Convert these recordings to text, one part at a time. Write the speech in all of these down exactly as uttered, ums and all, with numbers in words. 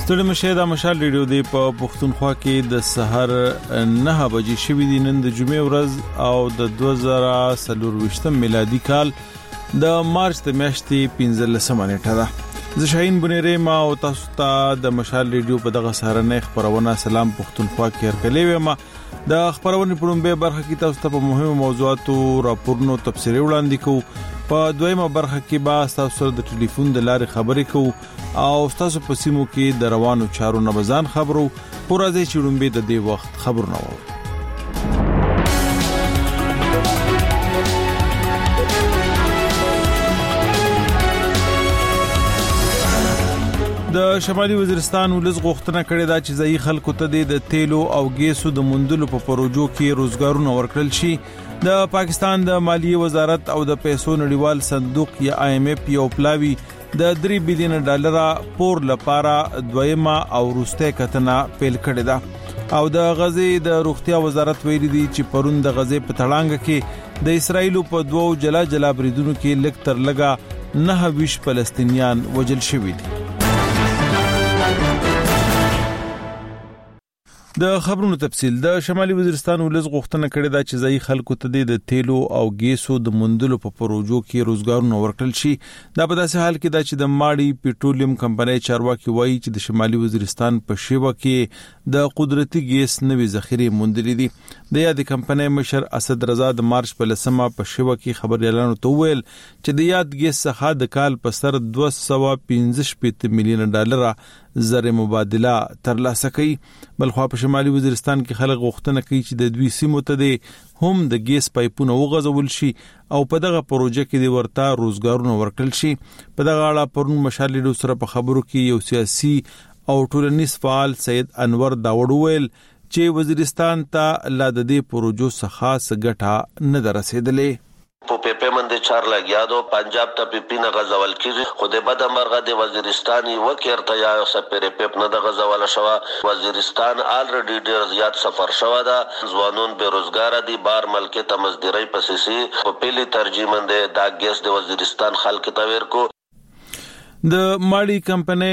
ستړي مشه د مشال ریډیو دی په پښتونخوا کې د سحر نه بجې شوې دي نن د جمعې ورځ او د دوه زره څلور میلادي کال د مارچ د میاشتې پنځلسمه نیټه ده. زه شاهین بنيري ما او تاسو ته د مشال ریډیو په دغه سهارنۍ خبرونه سلام پښتونخوا کې ورکلې وم. د خبرونې په لومړۍ برخه کې تاسو ته په مهمو موضوعاتو راپورونو تفصیلي وړاندې کوو. په دویمه برخه کې به تاسو سره د ټلیفون د لارې خبرې کوو او تاسو په سیمو کې د روانو چارو نبزان خبرو پورازي چړمبه د دې وخت خبرونه وو. د شمالي وزیرستان ولز غوښتنه کړې ده چې ځای خلکو ته د تیلو او ګیسو د مندلو په پروژو کې روزګارونه ورکړل شي. د پاکستان د مالیې وزارت او د پیسو نړیوال صندوق یا آی ایم ایف یو پلاوی د درې بلین ډالر پور لپاره دویمه او وروسته کتنه پیل کړې ده او د غزې د روغتیا وزارت ویلي دی چې پرون د غزې په تړانګ کې د اسرایل په دوو جلا جلا بریدونو کې لک تر لګا نه ویش فلسطینیان وجل شوي دي. د خبرونو تفصیل. د شمالي وزیرستان ولز غوښتنه کړې ده چې ځای خلکو ته د تیلو او ګیسو د مندلو په پروژو کې روزګارونه ورکړل شي. دا په داسې حال کې ده چې د ماړی پټرولیم کمپنۍ چارواکي وایي چې د شمالي وزیرستان په شیوه کې د قدرتي ګیس نوې ذخیره موندلې دي. د یاد کمپنۍ مشر اسد رضا د مارچ په لسمه په شیوه کې خبر اعلان وکړ چې د یاد ګیس څخه د کال په سر دوه سوه پنځه شپږ میلیون ډالر زر مبادله ترلاسه کوي. بلخوا په شمالي وزیرستان کې خلک غوښتنه کوي چې د دوی سیمو ته د هم د ګیس پایپونه وغځول شي او په دغه پروژه کې د ورته روزګارونه ورکړل شي. په دغه اړه پرون مشال ریډیو سره په خبرو کې یو سیاسي او ټولنیز فعال سید انور داوود ویل چې وزیرستان ته لا د دې پروژو څخه سګټه نه درسېدلې. په پیپې باندې چار لګیا دو پنجاب ته پیپینه غزول کیږي خو د بد مرغه د وزیرستاني وکړته یا سپېره پیپ نه د غزول شوه. وزیرستان الریډي ډیر زیات سفر شوه ده. ځوانون بیروزګار دي بار ملک ته مزدوري پسې په پیلي ترجمه ده د ګیس د وزیرستان خلک ته ورکو. د ماړی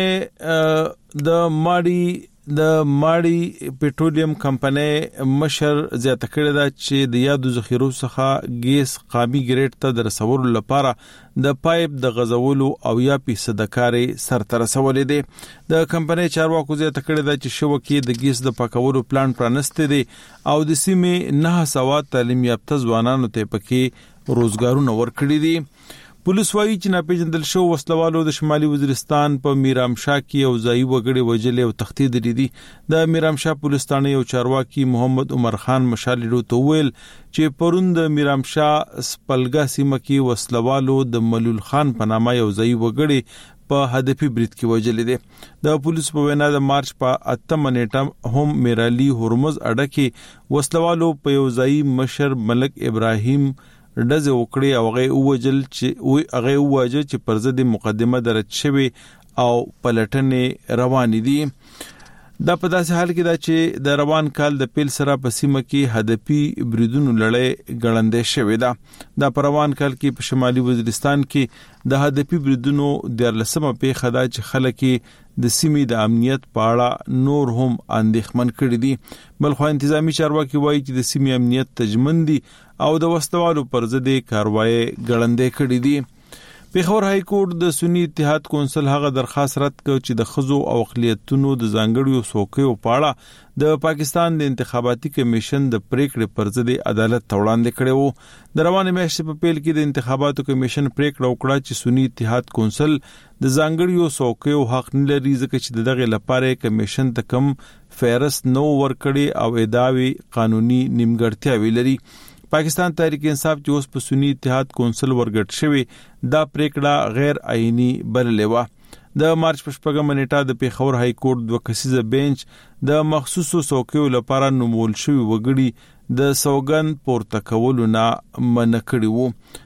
کمپنۍ د ماړی د ماړی پټرولیم کمپنۍ مشر زیاته کړې ده چې د یادو ذخیرو څخه ګیس قامي ګریډ ته د رسولو لپاره د پایپ د غځولو او یا فیصد کاري سر ته رسولې دي. د کمپنۍ چارواکو زیاته کړې ده چې شوکې د ګیس د پاکولو پلان پرانسته دي او د سیمې نه سواد تعلیم یافته ځوانانو ته پکې روزګارونه ورکړي دي. پولیس وايي چې ناپېژندل شو وسلوالو د شمالي وزیرستان په میرامشاه کې یو ځای وګړي وجلې او تختی دي. د میرامشاه پولیس ثانه یو چارواکي محمد عمر خان مشال ریډیو ته ویل چې پرون د میرامشاه سپلګا سیمه کې وسلوالو د ملول خان په نامه یو ځای وګړي په هدفي برید کې وجلې دي. د پولیس په وینا د مارچ په اتمه نیټه هم میرالي هرمز اډه کې وسلوالو په یو ځای مشر ملک ابراهیم ډزه وکړي او هغه وجل چې هغه وجه چې پر ضد مقدمه درج شوی او پلټنې روان دي. دا په داسې حال کې دا چې د روان کال د پیل سره په سیمه کې هدفي بریدونو لړۍ ګړندې شوې ده. دا په روان کال کې په شمالي وزیرستان کې د هدفي بریدونو د لسمه پیښه ده چې خلک د سیمې د امنیت په اړه نور هم اندېښمن کړي دي. بلخو انتظامی چارواکي وایي چې د سیمې امنیت تضمین دي او د وسلوالو پر ضد کاروایی ګړندې کړي دي. پیښور های کورټ د سنی اتحاد کونسل هغه درخواست رد کړ چې د خزو او اقلیتونو د ځانګړیو څوکیو په اړه د پاکستان د انتخاباتي کمیشن د پریکړې پر ضد عدالت ته وړاندې کړي وو. د روانې میاشتې په پیل کې د انتخاباتو کمیشن پریکړه وکړه چې سنی اتحاد کونسل د ځانګړیو څوکیو حق نه لري ځکه چې دغه لپاره کمیشن ته کم فهرست نو ورکړي او ادعاوی قانوني نیمګړتیاوي لري. پاکستان تحریک انصاف چې اوس په سنی اتحاد کونسل ورګټ شوی دا پریکړه غیر آئینی بللې وه. د مارچ په شپږمه نیټه د پیښور های کورټ دوه کسیزه بینچ د مخصوصو څوکیو لپاره نومول شوی وګړي د سوګند پورته کولو نه منع کړی وو.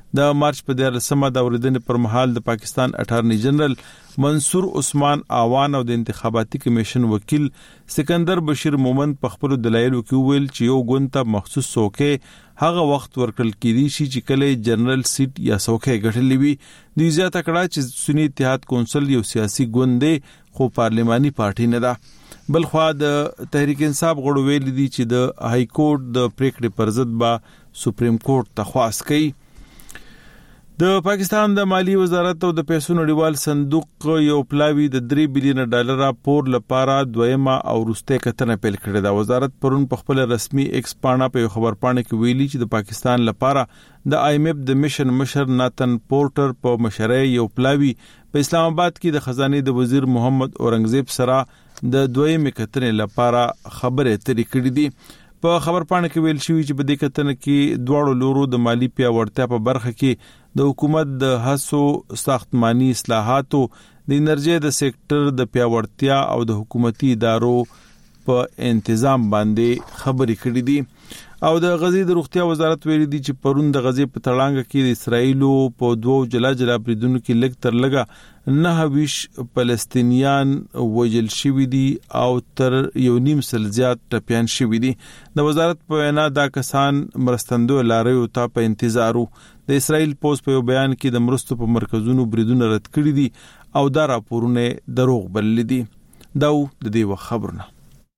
د مارچ په دیارلسمه د اوریدنې پر مهال د پاکستان اټارنی جنرال منصور عثمان آوان او د انتخاباتي کمیشن وکیل سکندر بشیر مومند په خپل دلایلو کې ویل چې یو ګوند ته مخصوص څوکۍ هغه وخت ورکړل کېدی شي چې کله جنرال سیټ یا څوکۍ ګټلې وي. دوی زیاته کړه چې سنی اتحاد کونسل یو سیاسي ګوند دی خو پارلماني پارټي نه ده. بلخوا د تحریک انصاف غړو ویل دي چې د های کورټ د پریکړې پر ضد به سپریم کورټ ته خواست کوي. د پاکستان د مالی وزارت او د پیسو نړیوال صندوق یو پلاوی د درې بلین ډالر پور لپاره دویمه او وروستۍ کتنه پیل کړې ده. وزارت پرون په خپل رسمي ایکس پاڼه په خبر پاڼه کې ویلي چې د پاکستان لپاره د آی ایم ایف د میشن مشر ناتن پورټر په مشرۍ یو پلاوی په اسلام آباد کې د خزانه د وزیر محمد اورنګزیب سره د دویمه کتنې لپاره خبرې اترې کړې دي. په خبر پاڼه کې ویل شوی چې په دې کتنه کې دواړو لورو د مالی پیاوړتیا په برخه کې د حکومت د هڅو ساختماني اصلاحاتو د انرژي د سېکټر د پیاوړتیا او د حکومتي ادارو په تنظیم باندې خبرې کړې دي. او د غزې د روغتیا وزارت ویلي دی چې پرون د غزې په تړانګه کې د اسرایلو په دوو جلا جلا بریدونو کې لږ تر لږه نه ویش فلسطینیان وژل شوي دي او تر یو نیم سل زیات ټپیان شوي دي. د وزارت په وینا دا کسان مرستندو لاریو ته په انتظارو. د اسرایل پوز په یو بیان کې د مرستو په مرکزونو بریدونه رد کړي دي او دا راپورونه دروغ بللي دي. دا د دې وخت خبرونه.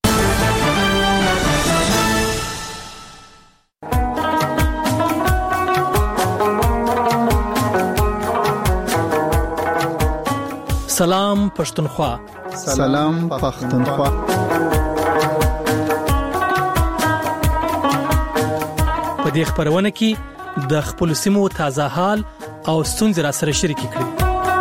سلام پښتونخوا. سلام پښتونخوا. په دې خبرونه کې د خپل سیمو تازه حال او ستونزې را سره شریک کړئ.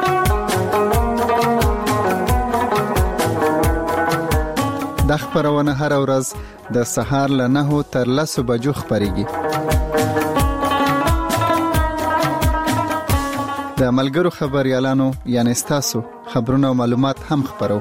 د خبرونه هر ورځ د سهار له نهو تر لسو بجو خبريږي. د ملګرو خبريالانو یعنی تاسو خبرونه او معلومات هم خبرو.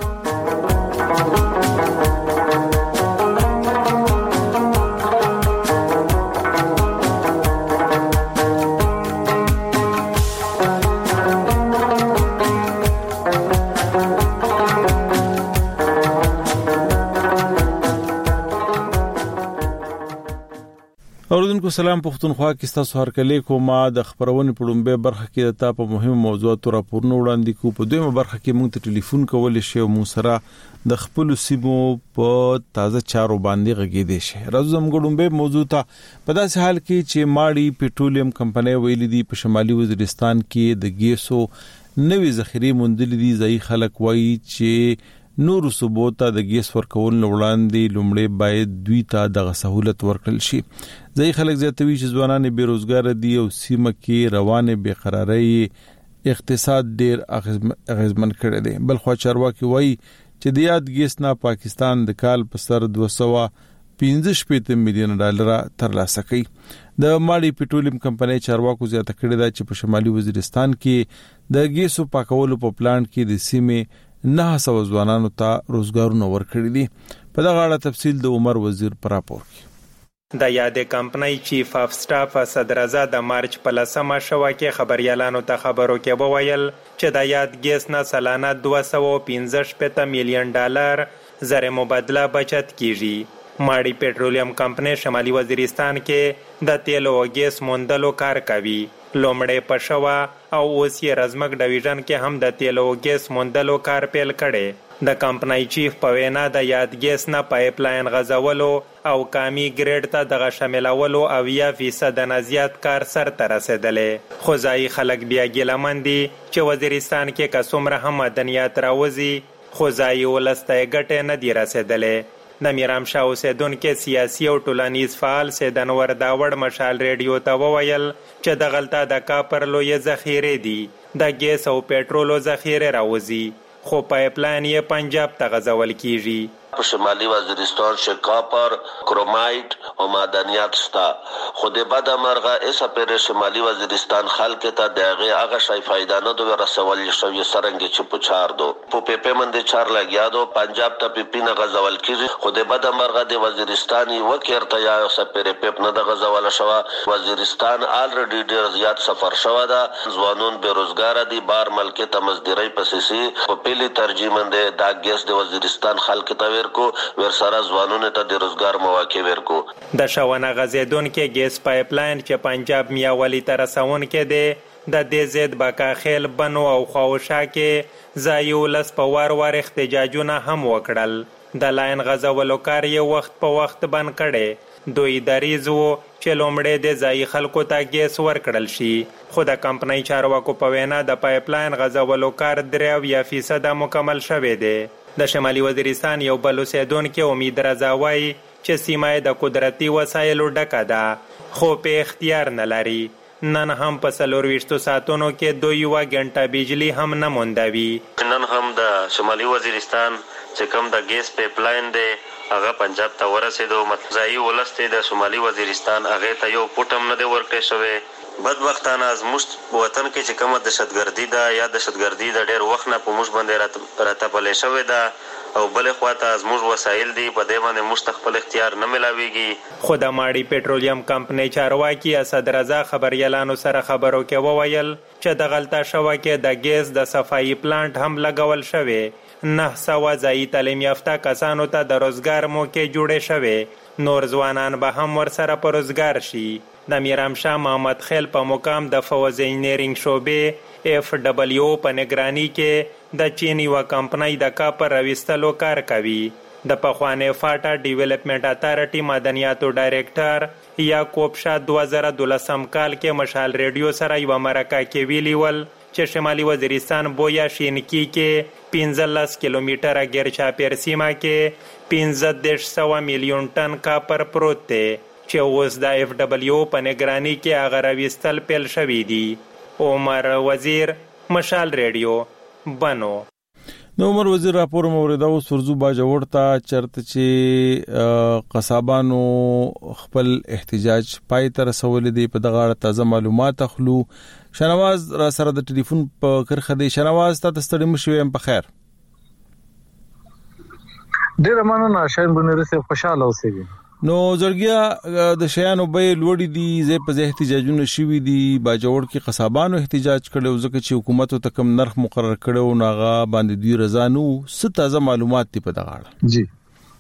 اوردونکو سلام پښتونخوا کې تاسو هر کله کومه د خبرونې په لومبه برخه کې د تا په مهمه موضوعاتو راپورونه وړاندې کوو. په دویمه برخه کې موږ ته ټلیفون کولای شئ او موږ سره د خپل سیمو په تازه چارو باندې غږیدئ شئ. راځو زموږ لومبه موضوع ته. په داسې حال کې چې ماړی پټرولیم کمپنۍ ویلي دي په شمالي وزیرستان کې د ګیسو نوې ذخیرې موندلې دي. ځای خلک وایي چې نور صوبو ته د ګیس ورکول وړاندې لومړی باید دوی ته د سہولت ورکړل شي. ځای خلک زیاتوي چې ځوانان بیروزګار دي او سیمه کې روانه بېقرارۍ اقتصاد ډیر اغیزمن کړی دی. بلخوا چارواکي وایي چې د یاد ګیس نه پاکستان د کال په سر دوه سوه پنځه شپېته میلیون ډالر ترلاسه کوي. د ماړی پټرولیم کمپنۍ چارواکو زیاته کړی دا چې په شمالي وزیرستان کې د ګیسو پاکولو په پلانټ کې د سیمه نه سو ځوانانو ته روزګارونه ورکړي دي. په دغه اړه تفصیل د عمر وزیر پر راپور کې. د یادې کمپنۍ چیف اف سټاف صدرزا د مارچ په لسمه شوه کې خبريالانو ته خبرو کې وویل چې د یاد ګیس نه سالانه دوه سوه پنځه شپېته میلیون ډالر زر مبادله بچت کیږي. ماړی پټرولیم کمپنۍ شمالي وزیرستان کې د تیلو او ګیس موندلو کار کوي. لومړی په شوه او اوس یې رزمک ډویژن کې هم د تیلو او ګیس موندلو کار پیل کړي. د کمپنۍ چیف په وینا د یاد ګیس نه پایپ لاین غځولو او کامی ګریډ ته دغه شاملولو اویا فیصد نه زیات کار سرته رسېدلی. خو ځایي خلک بیا ګیلمن دي چې وزیرستان کې که څومره هم مدنیات راوځي خو ځایي ولس ته یې ګټې نه دي رسېدلی. د میرامشاه اوسیدونکي سیاسي او ټولنیز فعال سید انور داوړ مشال ریډیو ته وویل چې دغلته د کاپر لویې ذخیرې دي. د ګیس او پټرولو ذخیرې راوځي خو پایپ لاین یې پنجاب ته غځول کیږي. په شمالي وزیرستان چې کاپر، کرومایټ او معدنیات شته. خو د بده مرغه ایسه پر شمالي وزیرستان خلک ته د هغې هغه شی فایده نه دوی رسول شوی څرنګه چې په چار دو په پیپې باندې چار لګیا دو پنجاب ته پیپینه غزول کیږي. خو د بده مرغه د وزیرستان یو کېرته یا سپېره پیپ نه د غزول شوه. وزیرستان الریډي ډیر زیات سفر شوه ده. ځوانون بیروزګار دي، بار ملک ته مزدوري پسې په پیلي ترجیح باندې دا ګیس د وزیرستان خلک ته ورکو ورسره ځوانونو ته د روزګار مواقع ورکو. د شاونه غزیدونکو ګیس پایپ لاین چې پنجاب میاوالي ته رسونکې دی د دې ضد بکاخیل، بنو او خواوشا کې ځایي ولس په وار وار احتجاجونه هم وکړل. د لاین غځولو کار یې وخت په وخت بند کړی. دوی دریځ و چې لومړی د ځایي خلکو ته ګیس ورکړل شي. خو د کمپنۍ چارواکو په وینا د پایپ لاین غځولو کار درې اویا فیصده مکمل شوی دی. د شمالي وزیرستان یو بل اوسیدونکی امید رضا وایي چې سیمه د قدرتي وسایلو ډکه ده خو په اختیار نه لري. نن هم په څلور ویشتو ساعتونو کې دوی یوه ګنټه بجلي هم نه موندوي. نن هم د شمالي وزیرستان چې کوم د ګیس پایپ لاین دی هغه پنجاب ته ورسېدو. ځایي ولس ته د شمالي وزیرستان هغې ته یو پوټ هم نه دی ورکړی شوی. بدبختانه زموږ وطن کې چې کومه دهشتګردي ده یا دهشتګردي د ډېر وخت نه په موږ باندې راتپلې شوې ده او بلې خواته زموږ وسایل دي په دې باندې موږ ته خپل اختیار نه میلاویږي. خو د ماړی پټرولیم کمپنۍ چارواکي اسد رضا خبریالانو سره خبرو کې وویل چې د غلطه شوه کې د ګیس د صفایي پلانټ هم لګول شوی. نه سوه ځایي تعلیم یافته کسانو ته د روزګار موقع جوړې شوې. نور ځوانان به هم ورسره په روزګار شي. د میرامشاه محمد خیل په مقام د فوز انجینرینګ شعبې اف ډبلیو په نگرانی کې د چین یوه کمپنۍ د کاپر راویستلو کار کوي. د پخوانۍ فاټا ډیولپمنټ اتارټي مدنیاتو ډایرکټر یعقوب شاه دوه زره دولسم کال کې مشال ریډیو سره یوه مرکه کې ویلي ول چې شمالي وزیرستان بویا شینکی کې پنځلس کیلومتره ګیر چاپیر سیمه کې پنځه دېرش سوه میلیون ټن کاپر پروت دی چې اوس د اف ډبلیو په نگرانی کې هغه راویستل پیل شوي دي. عمر وزیر، مشال ریډیو، بنو. د عمر وزیر راپور موریدا اوس ورزو باجوړ ته چرته چې قصابانو خپل احتجاج پای ته رسول دي په دغه اړه تازه معلومات اخلو. شنواز را سره د ټلیفون په کرخه دی. شنواز ته ستړي مشوي په خیر. ډیر مننه شاین بنری سه خوشاله اوسئ. نو زړګیا د شیانو به لوړی دي زه په احتجاجونه شوي دي باجوړ کې قصابانو احتجاج کړو ځکه چې حکومت ته کم نرخ مقرر کړو ناغه باندې دوی رضا نو ست تازه معلومات دي په دغه اړه. جی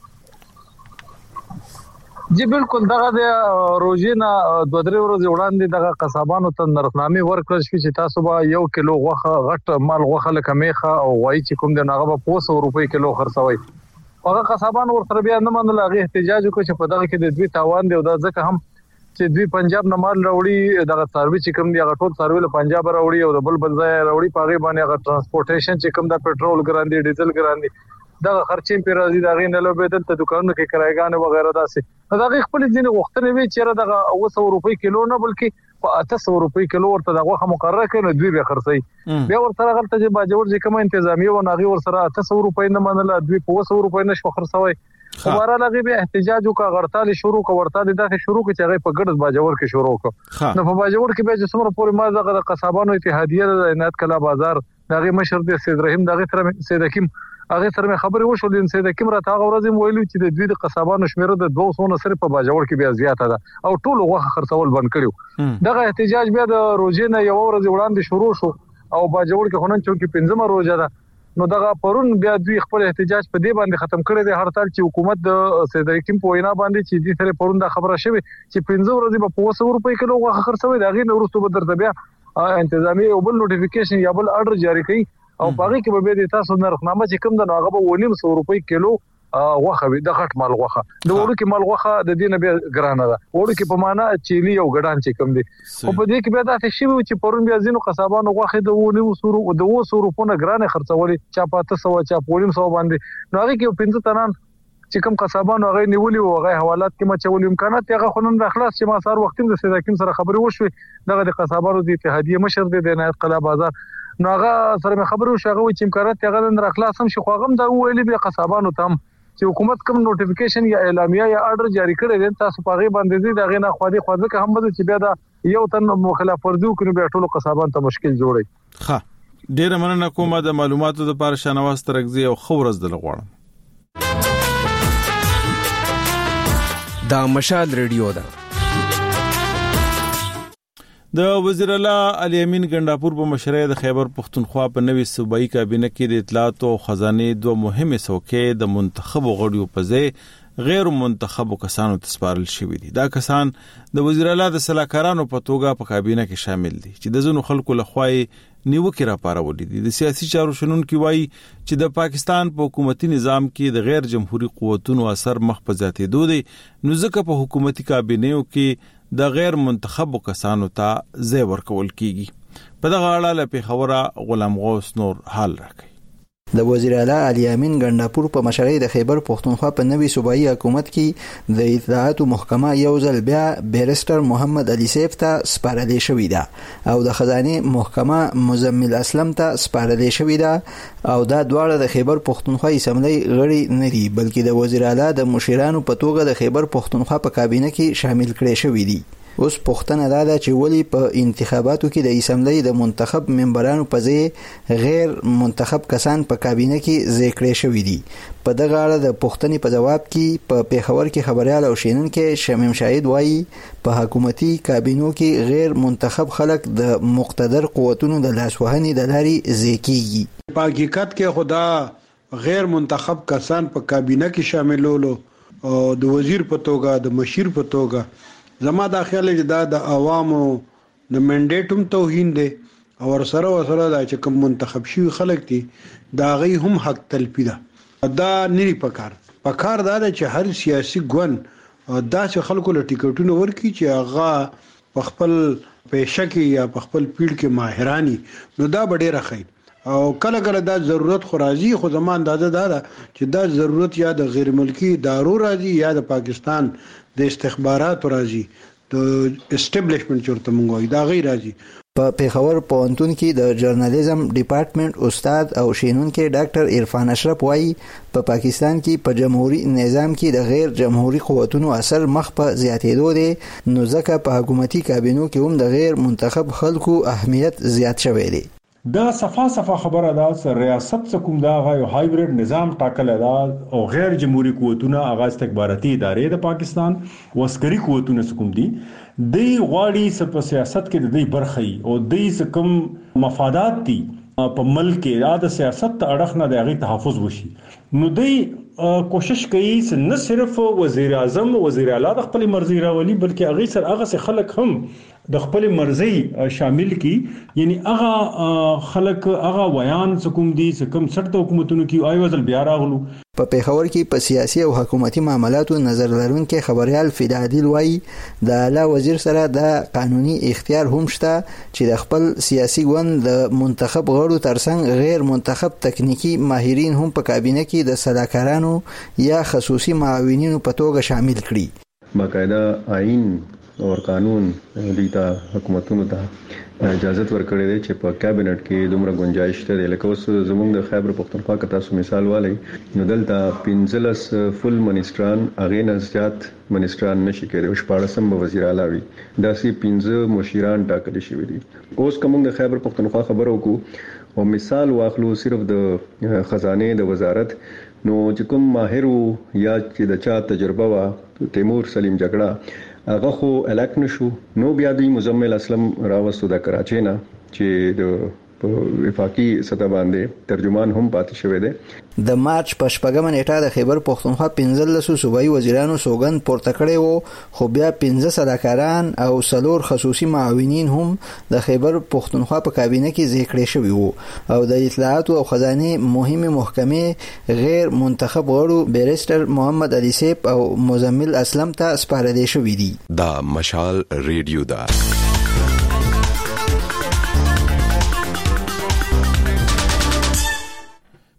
جی بالکل دغه د روزینا دوه درې ورځې وړاندې دغه قصابانو ته نرخنامې ورکړل شوې چې تاسو به یو کیلو غوښه غټ مال غوښه لکه میخه او وایي چې کوم د ناغه په پوسو روپۍ کیلو خرڅوي. هغه قصابان ورته بیا نه منل، هغه احتجاج وکړ چې په دغه کې د دوی تاوان دی او دا ځکه هم چې دوی پنجاب نه مال راوړي دغه سروي چې کوم دی هغه ټول سروي له پنجاب راوړي او د بل بل ځای راوړي په هغه باندې هغه ترانسپورټیشن چې کوم د پېټرول ګران دي ډیزل ګران دي دغه خرچې په راځي دغه نه لوبېدل ته دکانونو کې کرایګان وغیرہ داسې دغه خپل ځینې وختونه وی چې دغه اوه سوه روپۍ کیلو نه بلکې په اته سوه روپۍ کیلو ورته دغه مقرره کړي دوی به خرڅي. بیا ورته غلطه چې باجوړ چې کوم انتظامیه و ناغي ورسره اته سوه روپۍ نه منله دوی په اوه سوه روپۍ نشو خرڅوي. خبره لګي به احتجاج وکړه غړطال شروع کو ورته دغه شروع کو چې هغه په ګډ باجوړ کې شروع کو. نو په باجوړ کې به چې څومره پورې ما دغه قصابانو اتحادیه د عنایت کلا بازار دغه مشر د سید رحیم دغه تر سید حکیم هغه سره خبرې وشول د سید حکیم راته هغه ورځ ویلو چې د دوی د قصابانو شمیره د دوه سوه نه سره په باجوړ کې بیا زیاته ده او ټول غوښه خرڅول بند کړیو. دغه احتجاج بیا د روزینه یو ورځ وړاندې شروع شو او باجوړ کې خنن چونکی پنځمه روزه ده. نو دغه پرون بیا دوی خپل احتجاج په دې باندې ختم کړی دی هرتال چې حکومت د سید حکیم په وینا باندې چې دې سره پرون دا خبره شوه چې پنځه ورځې په اوه سوه روپۍ کیلو غوښه خرڅوي دا غي نو ورستو به درته بیا انتظامی او بل نوټیفیکیشن یا بل آرډر جاری کړي او باقي کې به د تاسو نرخنامه چې کوم د هغه به ونیم سوه روپۍ کیلو غوښه وي د غټ مال غوښه د وړو کې مال غوښه د دې نه بیا ګرانه ده وړو کې په معنا چيلي او ګډان چې کوم دي او په دې کې بیا دا شی چې پرون بیا زینو قصابانو غوښه د ونیم سوه او د اوه سوه روپو نه ګرانه خرڅولي چا پاته سو چا پولیم سو باندې نو هغه کې پنځه تنان چې کوم قصابانو هغه نیولي او هغه حوالات کې مچول امکانات هغه خنن د اخلاص چې ما سار وخت د سید حکیم سره خبرې وشوي دغه د قصابانو د اتحادیه مشر د عنایت قلا بازار نو هغه سره خبرې وشوي هغه چې امکانات هغه د اخلاص هم شي خو هغه د ویلي به قصابانو ته چې حکومت کوم نوټیفیکیشن یا اعلامیه یا آرډر جاری کړی دی تاسو په هغه باندې دي دغه نه خو دې خو ځکه هم بده چې بیا دا یو تن مخالف ورزو کړي بیا ټول قصابان ته مشکل جوړي. ښه ډیر مننه کومه د معلوماتو لپاره شنواز ترغزي او خورز د لغوړم. دا مشال ریډیو ده. د وزیر اعلی علي امین ګنداپور په مشرۍ د خیبر پختونخوا په نوي صوبایي کابینه کې د اطلاعات او خزانه دوه مهمه څوکۍ د منتخب غړیو په ځای غیر منتخب کسانو ته سپارل شوې دي. دا کسان د وزیر اعلی د سلاکارانو په توګه په کابینه کې شامل دي چې د ځینو خلکو لخوا نیوکه را پارولې دي. د سیاسي چارو شنونکو وایي چې د پاکستان په حکومتي نظام کې د غیر جمهوریت قوتونو اثر مخ په زیاتېدو دي، نو ځکه په حکومتي کابینه کې د غیر منتخب کسانو ته ځای ورکول کیږي. په دغه اړه له پیښوره غلام غوث نور حال راکړي. د وزیر اعلی علي امین ګنداپور په مشرۍ د خیبر پختونخوا په نوي صوبایي حکومت کې د اطلاعات محکمه یو ځل بیا بیرستر محمد علي سیف ته سپارلې شوې ده او د خزانه محکمه مزمل اسلم ته سپارلې شوې ده او دا دواړه د خیبر پختونخوا اسمبلی غړي نه دي بلکې د وزیر اعلی د مشیرانو په توګه د خیبر پختونخوا په کابینه کې شامل کړي شوې دي. اوس پوښتنه دا ده چې ولی په انتخاباتو کې د اسمبلی د منتخب ممبرانو په ځای غیر منتخب کسان په کابینه کې ځای کړي شوي دي. په دغه اړه د پوښتنې په جواب کې په پیښور کې خبريال او شینونکي شمیم شاهد وایي په حکومتي کابینو کې غیر منتخب خلک د مقتدر قوتونو د لاسوهنې د لارې ځای کیږي. په حقیقت کې خدا غیر منتخب کسان په کابینه کې شاملولو او د وزیر په توګه د مشیر په توګه زما دا خیال دی دا د عوامو د منډیټوم توهین دی او سره سره دا چې کوم منتخب شوی خلک دي دا غي هم حق تلپی ده. دا نری پکار پکار دا چې هر سیاسي ګوند دا چې خلکو له ټیکټونو ورکی چې هغه په خپل پېښه کې یا په خپل پیډ کې ماهرانی نو دا ډېر ښه او کله کله دا ضرورت خو راځي خو زمان اندازه دا ده چې دا ضرورت یا د غیر ملکی ادارو راځي یا د پاکستان د استخبارات راځي د اسټابلیشمنت چورته مونږ دا غیر راځي. په پیښور پوهنتون کې د جرنالیزم ډپارټمنټ استاد او شینونکي ډاکټر عرفان اشرف وایي په پا پاکستان کې په جمهوریت نظام کې د غیر جمهوریت قوتونو اثر مخ په زیاتېدو دی نو ځکه په حکومتي کابینو کې هم د غیر منتخب خلکو اهمیت زیات شوی دی. دا صفا صفا خبره ده چې ریاست څخه دا غو هایبرید نظام ټاکل ده او غیر جمهوریت قوتونه اغاز استخباراتي ادارې د پاکستان وسکري قوتونه څخه دي د غواړي په سیاست کې د دې برخې او د دې کوم مفادات دي په ملک کې د سیاست اړخ نه د غي تحفظ وشي نو د کوشش کوي چې نه صرف وزیر اعظم وزیر اعلی د خپل مرزي راولي بلکې هغه سره هغه خلک هم د خپل مرزي شامل کی یعنی هغه خلک هغه ویان کوم دي چې کوم سرته حکومتونو کې آی وزل بیا راغلو. په پیښور کې په سیاسي او حکومتي معاملاتو نظر لرونکي خبريال فدادیل وایي د اعلی وزیر سره د قانوني اختیار هم شته چې د خپل سیاسي ګوند د منتخب غړو ترڅنګ غیر منتخب تکنیکی ماهرین هم په کابینه کې د سلاکارانو یا خصوصي معاونینو په توګه شامل کړي. باقاعده آئین او قانون دیتا حکومتونو ته اجازه ورکړې ده چې په کابینټ کې دومره گنجائش ته لکه اوس زموږ د خیبر پختونخوا کې تاسو مثال والی نو دلته پنځلس فل منیسټران اغه نه زیات منیسټران نشي کېدای او شپاړسم وزیر اعلی وي داسې پنځه مشیران ټاکل شوي دي. اوس کوم د خیبر پختونخوا خبرو کو او مثال واخلو صرف د خزانه د وزارت نو چې کوم ماهر یا چې د چا تجربه وا تیمور سلیم جګړه هغه خو الک نشو نو بیا د مزمل اسلم راوستو د کراچۍ نه چې د وفاقي سطح باندې ترجمان هم پاتې شوی دی. د مارچ په شپږمه نیټه د خیبر پختونخوا پنځلس صوبایي وزیرانو سوګند پورته کړی وو خو بیا پنځه سلاکاران او څلور خصوصي معاونین هم د خیبر پختونخوا په کابینه کې ځای کړی شوي وو او د اطلاعات او خزانه مهمه محکمې غیر منتخب غړو بیرستر محمد علي سیف او مزمل اسلم ته سپارل شوي دي. دا مشال ریډیو دا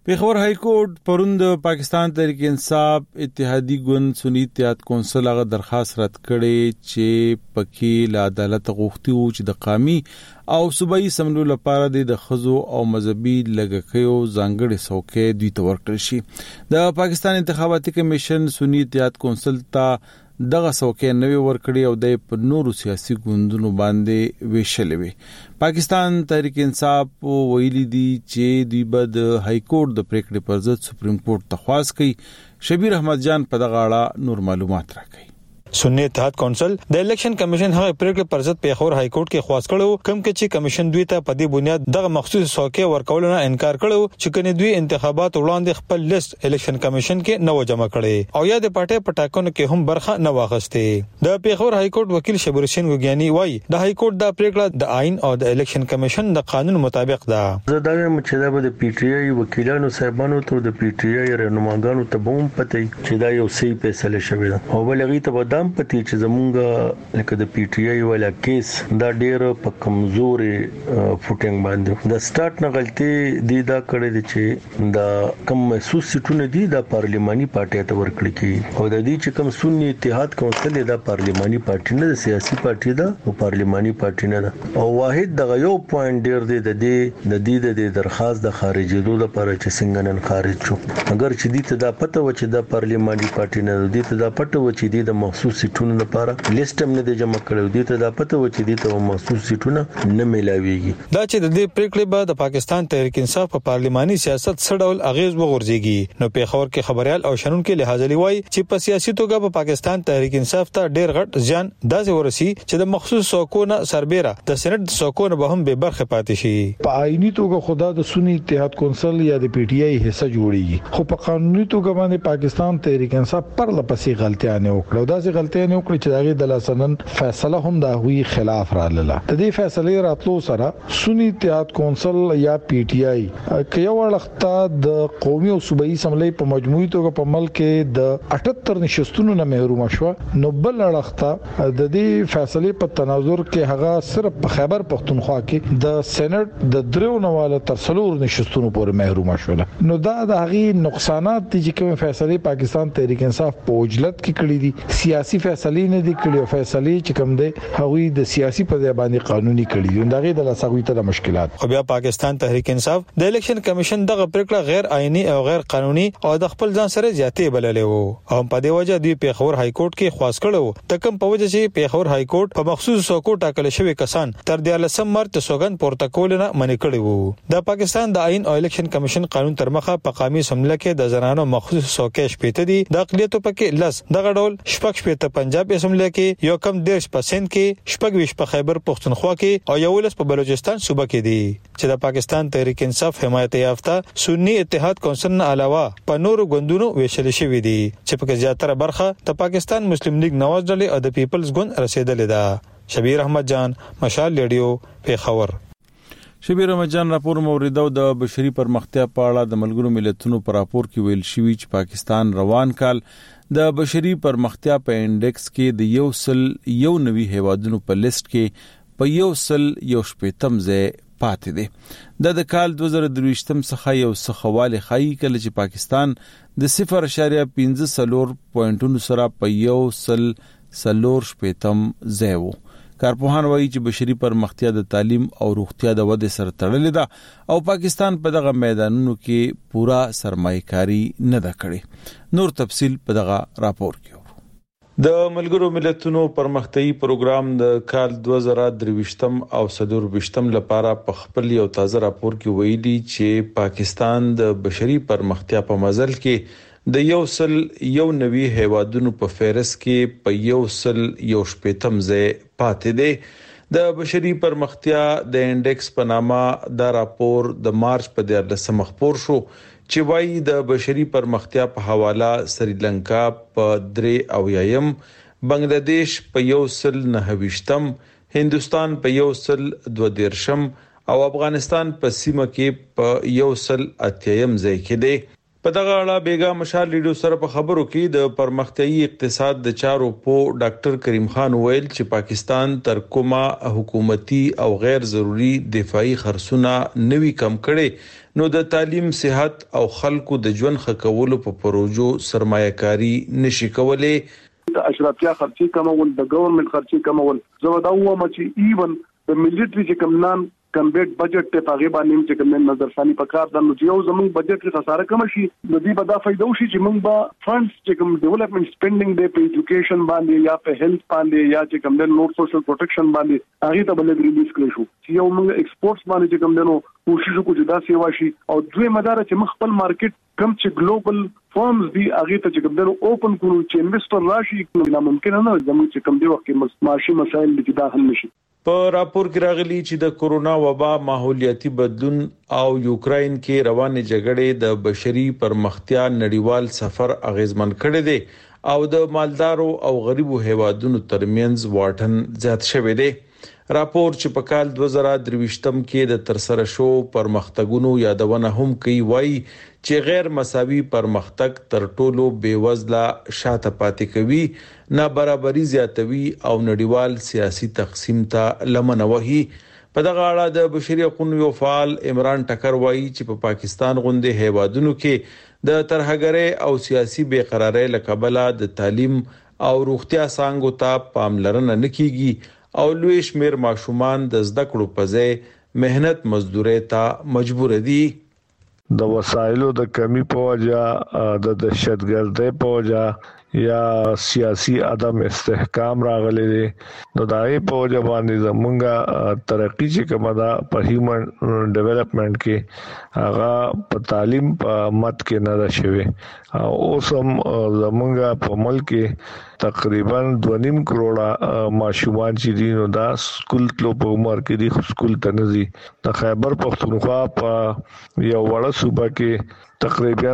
پیښور های کورټ پرون د پاکستان تحریک انصاف اتحادی ګوند سنی اتحاد کونسل هغه درخواست رد کړي چې پکې له عدالت غوښتي وو چې د قومي او صوبایي سملو لپاره د خزو او مذهبي لګکیو ځانګړي څوکۍ دوی ته ورکړل شي. د پاکستان انتخاباتي کمیشن سنی اتحاد کونسل ته دغه څوکۍ نوې ورکړي او د په نورو سیاسي ګوندونو باندې ویشلې وي. پاکستان تحریک انصاف ویلي دي چې دوی به د های کورټ د پریکړې پر ضد سپریم کورټ ته خواست کوي. شبیر احمد جان په دغه اړه نور معلومات راکړي. سنی اتحاد کونسل د الیکشن کمیشن هغه پریکړه پر ضد پیښور های کورټ کې خواست کړو کوم کې چې کمیشن دوی ته په دې بنیاد دغه مخصوص څوکۍ ورکول نه انکار کړو چې کني دوی انتخابات وړاندې خپل لیست الیکشن کمیشن کې نو جمع کړي او یا د پټه پټاکونو کې هم برخه نه واغسته. د پیښور های کورټ وکیل شبیر حسین وګیانی وایي د های کورټ د پریکړه د آئین او د الیکشن کمیشن د قانون مطابق ده. زه دا وایم چې دا د پی ټی آی وکیلانو صاحبانو ته د پی ټی آی رهنماګانو ته هم پته چې دا یو صحیح فیصله شوی ده او بلغی ته ودام پته چې زمونږ لکه د پی ټی آی ولا کیس دا ډیر په کمزوري فوټینګ باندې د سٹارټ نه غلطي دی دا کړی دی چې دا کم محسوس سټونه دي د پارلیماني پارټي ته ورکړي کی او د دې چې کم سنی اتحاد کونسل د پارلیماني پارټي نه د سیاسي پارټي ده او پارلیماني پارټي نه ده او واحد دغه یو پوینټ ډیر دی د دې د دې د درخواست د خارجېدو لپاره چې څنګه نن خارج شو اگر چې دې ته دا پته و چې د پارلیماني پارټي نه دې ته دا پته و چې د مخصوص سټونه لپاره لیست هم نه دی جمع کړو دي ته دا پته و چې دي ته مخصوص سیټونه نه ملاويږي. دا چې د دې پریکړې بعد د پاکستان تحریک انصاف په پارلماني سیاست سره اغیز وغورځيږي. نو پیښور کې خبريال او شنن کې لحاظ لوي چې په سیاسي توګه په پاکستان تحریک انصاف ته ډېر غټ ځان داسې ورسي چې د مخصوص څوکونه سربېره د سېنات څوکونه به هم به برخه پاتې شي. په آئینی توګه خدا د سنی اتحاد کونسل یا د پی ټی آی حصہ جوړیږي خو په قانوني توګه باندې پاکستان تحریک انصاف پر لپسې غلطیاں وکړو دا چې غلطیاں وکړي چې دغه د لاسنن فیصله هم د هوی خلاف را لاله. د دې فیصله راتلو سره سنی اتحاد کونسل یا پی ټی آی کې یو وړخته د قومي او صوبایي سملې په مجموعي توګه په ملک کې د اٹھہتر نشستونو نه محروم شو. نو بل وړخته د دې فیصله په تناظر کې هغه صرف په خیبر پختونخوا کې د سېنات د درو نواله تر څلور نشستونو پورې محروم شول. نو دا د هغه نقصانات چې کوم فیصله پاکستان تحریک انصاف په اوجلت کې کړې دي سیاسي فیصله نه دي کړي او فیصله چې کوم دي هغوی د سیاسي په ځای باندې قانوني کړي دي دغه د لاسغوي ته مشکلات. خو بیا پاکستان تحریک انصاف د الیکشن کمیشن دغه پریکړه غیر آئینی او غیر قانوني او د خپل ځان سره زیاتې بللې وو او په دې وجه دوی پیښور های کورټ کې خواست کړو ته کوم په وجه چې پیښور های کورټ په مخصوص څوکو ټاکل شوی کسان تر دیالسم مارچ سوګند پورته کول نه منې کړی وو. د پاکستان د آئین او الیکشن کمیشن قانون تر مخه په قومي سمله کې د زنانو مخصوص څوکۍ شپېته دي د اقلیتو پکې لس دغه ډول شپږ شپېته پنجاب اسمبلی کې یو کم دیرش پرسنټ کې شپږ ویشت په خیبر پختونخوا کې او یولس په بلوچستان صوبه کې دي چې د پاکستان تحریک انصاف حمایت یافته سنی اتحاد کونسل نه علاوه په نورو ګوندونو ویشل شوی دي چې په زیاتره برخه د پاکستان مسلم لیگ نواز ډلې او د پیپلز ګوند رسیدلې ده. شبیر احمد جان مشال ریډیو پیښور. شبیر احمد جان راپور موریدو د بشري پرمختیا په اړه د ملګرو ملتونو پر راپور کې ویل شوی چې پاکستان روان کال د بشري پرمختیا په انډیکس کې د یو سل یو نوي هیوادونو په لیست کې په یو سل یو شپږم ځای پاتې دي. د د کال دوه زره درویشتم څخه یو څخواله خای کله چې پاکستان د صفر اشاریه پنځه سلور پوینټونو سره په یو سل سلور شپږم ځای وو. کارپوهان وایي چې بشري پرمختیا د تعلیم او روغتیا د ودې سره تړلې ده او پاکستان په دغه میدانونو کې پورا سرمایه‌کاري نه ده کړې. نور تفصیل په دغه راپور کې د ملګرو ملتونو پرمختیايي پروګرام د کال دوه زره درویشتم او څلور ویشتم لپاره په خپل یو تازه راپور کې ویلي چې پاکستان د بشري پرمختیا په مزل کې د یو سل یو نوي هیوادونو په فهرست کې په یو سل یو شپږم ځای پاتې دی. د بشري پرمختیا د انډیکس په نامه دا راپور د مارچ په دیارلسمه خپور شو چې وايي د بشري پرمختیا په حواله سریلانکا په درې او یم، بنگلاديش په یو سل نه ویشتم، هندستان په یو سل دوه دیرشم او افغانستان په سیمه کې په یو سل اتیم ځای کې دی. په دغه اړه بیګا مشال ریډیو سره په خبرو کې د پرمختیايي اقتصاد د چارو په ډاکټر کریم خان ویل چې پاکستان تر کومه حکومتي او غیر ضروري دفاعي خرڅونه نوي کم کړي نو د تعلیم، صحت او خلکو د ژوند ښه کولو په پروژو سرمایه‌کاري نشي کولای. د اشرافیه خرچي کمول، د ګورنمنت خرچي کمول، زه دا وایم چې ایون د ملټری چې کوم نان کمبیټ بجټ ته پاغي باندې چې کوم نظر ثاني پکار د نو یو زموږ بجټ کې خساره کم شي، د دې په دا فائدہ وشي چې موږ به فندز چې کوم ډیولپمنٹ سپینډینګ دی په ایجوکیشن باندې یا په هیلث باندې یا چې کوم د نور سوشل پروټیکشن باندې هغه ته بل ریلیز کړی شو چې یو موږ ایکسپورټس باندې چې کوم دنو کوشش وکړو چې دا سیوا شي، او دوی مدار چې مخ خپل مارکیټ کم چې ګلوبل فارمز دی هغه ته چې کوم دنو اوپن کړو چې انویسټر راشي، نه ممکن نه زموږ چې کوم دی وخت کې معاشي مسایل چې داخل نشي. په راپور کې راغلي چې د کورونا وبا، ماحولیاتي بدلون او یوکرين کې روانې جګړې د بشري پرمختیا نړیوال سفر اغیزمن کړي دي او د مالدارو او غریبو هیوادونو ترمنځ واټن زیات شوی دی. راپور چې په کال دوه زره درویشتم کې د ترسره شو پرمختګونو یادونه هم کوي، وایي چې غیر مساوي پرمختګ تر ټولو بیوزله شاته پاتې کوي، نابرابري زیاتوي او نړیوال سیاسي تقسیم ته لمنه وهي. په دغه اړه د بشري حقوقو یو فعال عمران ټکر وایي چې په پاکستان غونډه هیوادونو کې د ترهګرۍ او سیاسي بې قرارۍ لکبله د تعلیم او روغتیا څنګه ته پاملرنه نکېږي او لوی شمیر ماشومان د زده کړو په ځای مهنت مزدوري ته مجبور دي. د وسایلو د کمی په وجه، د دهشتګردۍ په وجه یا سیاسي عدم استحکام راغلي دي، نو دای په وجه باندې زمونږه ترقی چې کومه ده په هیومن ډیولپمنٹ کې هغه په تعلیم په مت کې نه ده شوی. او اوس هم زمونږه په ملک کې تقریبا دوه نیم کروڑه ماشومان چې دي نو دا سکول تلو په عمر کې دي، سکول ته نه ځي. د خیبر پختونخوا په یو وړه صوبه کې تقریبا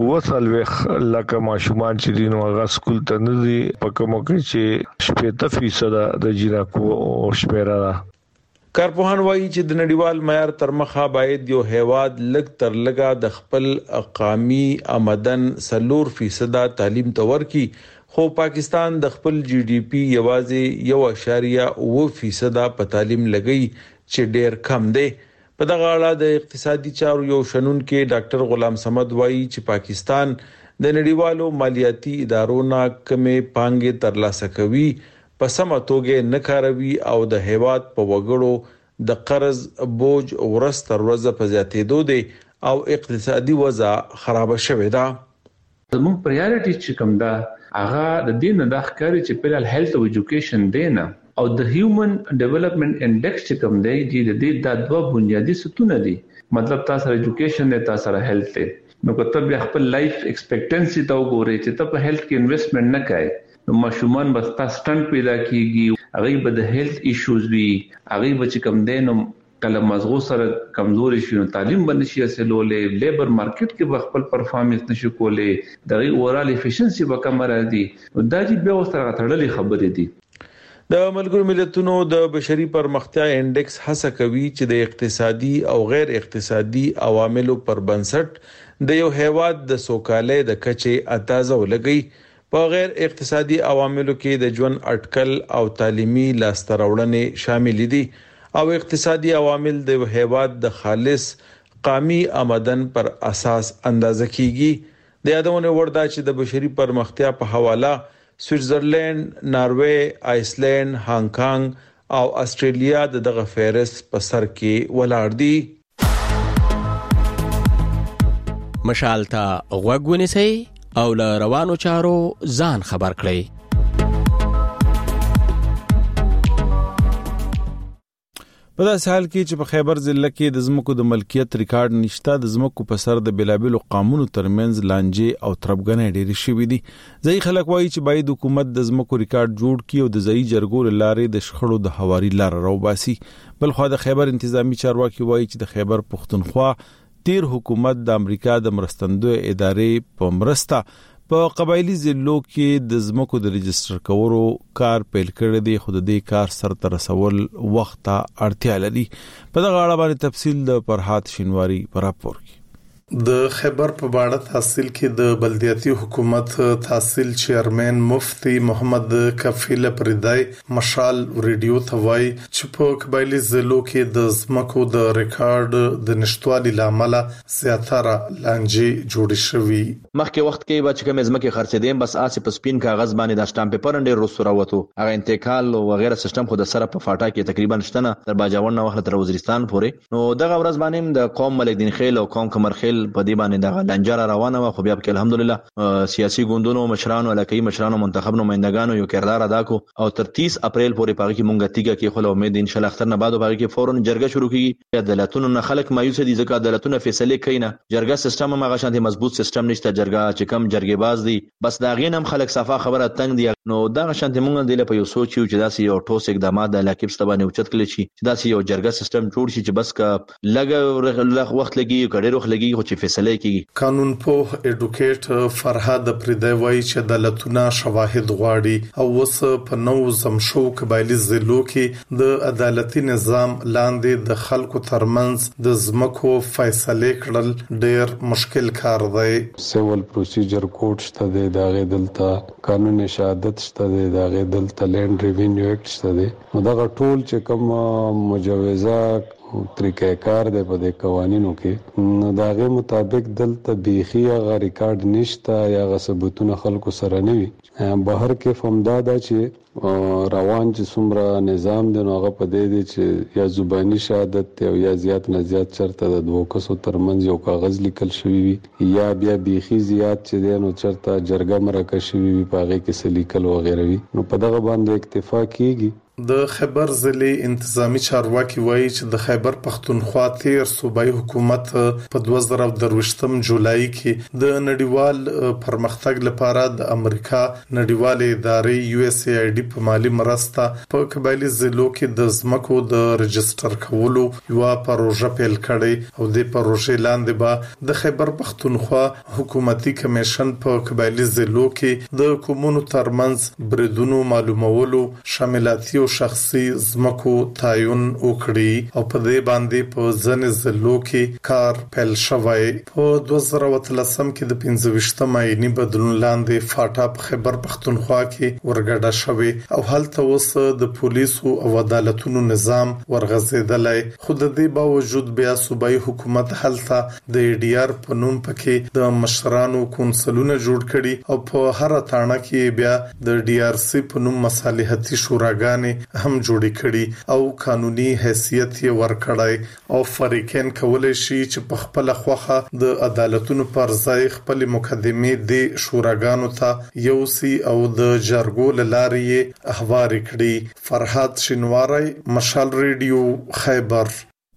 وسلوخ لکه ماشومان چې دي نو هغه سکول ته نه ځي، په کومه کې چې شپږ فیصد د جنکو شمیره ده. کارپوهان وایي چې د نړیوال معیار تر مخه باید یو هیواد لږ تر لږه د خپل قومي آمدن سلور فیصد تعلیم ته ورکړي، خو پاکستان د خپل جی ډي پی یوازې یو اشاریه اوه فیصد په تعلیم لګي چې ډیر کم دی. په دغه اړه د اقتصادي چارو یو شنون کې ډاکټر غلام صمد وایي چې پاکستان د نړیوالو مالیاتي ادارو نه کمې پانګې ترلاسه کوي، په سمه توګه نه کاروي او د هیواد په وګړو د قرض بوج ورځ تر ورځې په زیاتېدو دی او اقتصادي وضع خراب شوې ده. زموږ پریارټی چې کوم ده هغه د دې نه د ښکاري چې په هیلث او ایجوکیشن دی نه، او د هیومن ډیولپمنٹ انډیکس چې کوم دی د دې د دوه بنیادی ستونه دي، مطلب تاسو ایجوکیشن دی، تاسو هیلث دی. نو کته بیا خپل لایف ایکسپیکټنسي ته وګورئ چې ته په هیلث کې انویسټمنټ نه کوي نو ماشومان بس تاسو سټنټ پیدا کیږي، هغه به د هیلث ایشوز وي، هغه به چې کوم دی نو کله مزغو سره کمزوري شي، تعلیم باندې شي اصلولې، لیبر مارکیټ کې به خپل پرفارمنس نشي کولای، دغه اورال افیشنسي به کم راځي. دا چې به وسره تړلې خبرې دي. د ملګرو ملتونو د بشري پرمختیا انډیکس هڅه کوي چې د اقتصادي او غیر اقتصادي عواملو پر بنسټ د یو هیواد د سوکالۍ د کچې اندازه ولګي. په غیر اقتصادي عواملو کې د ژوند اټکل او تعلیمي لاسته راوړنې شامل دي او اقتصادي عوامل د هیواد د خالص قومي آمدن پر اساس اندازه کیږي. د یادونه وردا چې د بشري پرمختیا په حواله سویټزرلند، ناروې، آیسلند، هانګ کانګ او استرالیا د دغه فهرست په سر کې ولاړ دي. مشال ته غوږ ونیسئ او له روانو چارو ځان خبر کړئ. په داسې حال کې چې په خیبر ضلع کې د ځمکو د ملکیت ریکارډ نشته، د ځمکو په سر د بلابلو قانونو ترمنځ لانجې او تربګنې ډېرې شوې دي. ځایي خلک وایي چې باید حکومت د ځمکو ریکارډ جوړ کړي او د ځایي جرګو له لارې د شخړو د هواري لار راوباسي. بل خو د خیبر انتظامی چارواکي وایي چې د خیبر پختونخوا تیر حکومت د امریکا د مرستندوی ادارې په مرسته په قبایلی ضلعو کې د ځمکو د رجستر کولو کار پیل کړی دی، خو د دې کار سرته رسول وخت ته اړتیا لري. په دغه اړه باندې تفصیل د فرحات شینواری په راپور کې. د خیبر په باړه تحصیل کې د بلدیاتي حکومت تحصیل چیرمن مفتی محمد کفیل پردای مشال ریډیو ته وایي چې په قبایلی ضلعو کې د زمکو د ریکارډ د نشټوالي لامل زیاتره لانجې جوړې شوې. مخکې وخت کې به چې کوم زمکه خرڅېدم بس آسې په سپین کاغذ باندې د سټامپ پیپر انډر رسوره وته هغه انتقال او غیره سیستم خو د سره په فاټا کې تقریبا شته نه تر باجوړ نه وخت تر وزیرستان پورې. نو دغه ورځ باندې د قوم ملک دین خیل او قوم کمر خیل په دې باندې دغه لنجره روانه و. خو بیا په الحمدلله سیاسي ګوندونو مشرانو علاقائی مشرانو منتخب نمائندگانو یو کردار ادا کو او تر تیس اپریل پورې پاره کې مونږه تیګه کې خو امید ان شاء الله اختر نه بعد پاره کې فورن جرګه شروع کیږي. عدالتونو نه خلک مایوس دي ځکه عدالتونه فیصله کوي نه جرګه سیستم هم هغه شانتي مضبوط سیستم نشته. جرګه چې کم جرګې باز دي بس دا غینم خلک صفه خبره تنگ دي. نو دا شانتي مونږ د په یو سوچ یو چې داسې یو ټوس اقدامات د علاقې په باندې اوچت کړي شي چې داسې یو جرګه سیستم جوړ شي چې بس کا لګ وخت لګي کډیر وخت لګي خو چې فیصله کوي. قانون په اډوکیټ فرهاد پردای وایي چې عدالتونه شواهد غواړي او وس په نو زمشو قبایلی ضلعو کې د عدالتي نظام لاندې د خلکو ترمنځ د زمکو فیصله کړل ډیر مشکل کار دی. سیول پروسیجر کوډ شته دی دغه دلته قانون شهادت شته دی دغه دلته لینډ ریوینیو اکټ شته دی. نو دا ټول چې کوم مجوزات طریقې کار دی په دې قوانینو کې نو داغه مطابق دلته بیخي غا ریکارډ نشته یا غا ثبوتونه خلکو سره نه وي. بهر کې فهمداده چې روان چې څومره نظام دی نو هغه په دې دی چې یا زبانی شهادت او یا زیات نه زیات چرته د دوه کسو ترمنځ یو کاغذ لیکل شوی وي یا بیا بیخي زیات چې دی نو چرته جرګه مرکه شوی وي په هغه کې څه لیکل وغیرہ وي. نو په دغه باندې اکتفا کیږي. د خیبر ضلع انتظامی چارواکي وایي چې د خیبر پختونخوا تیر صوبایي حکومت په دوه زره درویشتم جولای کې د نړیوال پرمختګ لپاره د امریکا نړیوال ادارې یو اس ای آی ډي په مالی مرسته په قبایلی ضلعو کې د زمکو د رجستر کولو یو پروژه پیل کړې او د پروژې لاندې به د خیبر پختونخوا حکومتي کمیشن په قبایلی ضلعو کې د کومونو ترمنځ بریدونو معلومولو شاملاتي شخصي زمکو تعین وکړي او په دې باندې په ځنې ضلعو کې کار پیل شوی. په دوه زره اتلسم کې د پنځه ویشتم آئینی بدلون لاندې فاټا په خیبر پختونخوا کې ورګډه شوی او هلته اوس د پولیسو او عدالتونو نظام ورغزیدلی. خو د دې باوجود بیا صوبایي حکومت هلته د ای ډي آر په نوم پکې د مشرانو کونسلونه جوړ کړي او په هر تاڼه کې بیا د ډي آر سی په نوم مصالحتي شوراګانې هم جوړې کړي او قانوني حیثیت یې ورکړای او فریقین کولای شي چې په خپل خوخه د عدالتونو پر ځای خپل مقدمه د شوراګانو ته یوسي او د جرګو لارې احوار کړي. فرهاد شینواری مشال ریډیو خیبر.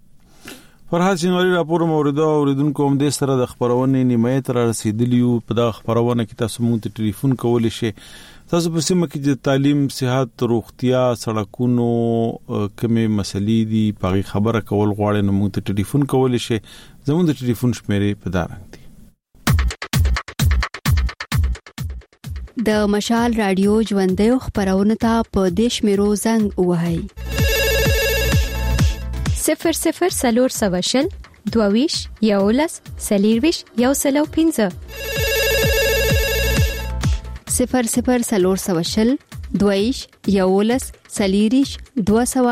فرهاد شینواری راپور موریده اوریدونکو هم د سره د خبرونې نیمه تر رسیدلیو په د خبرونه کې تاسو مونږ ته ټلیفون کولای شئ. تاسو په سیمه کې د تعلیم، صحت، روغتیا، سړکونو کومې مسلې دي په خبره کول غواړئ نو موږ ته ټلیفون کولای شئ. زموږ د ټلیفون شمیرې په دارنګ دي. د مشال رادیو ژوندې خبرونه ته په دیش میرو زنګ وهاي صفر صفر سلور سواشل دوویش یولس سلیرویش یو سلو پینځه صفر صفر سلور سواشل دوویش یولس سلیریش دو سوا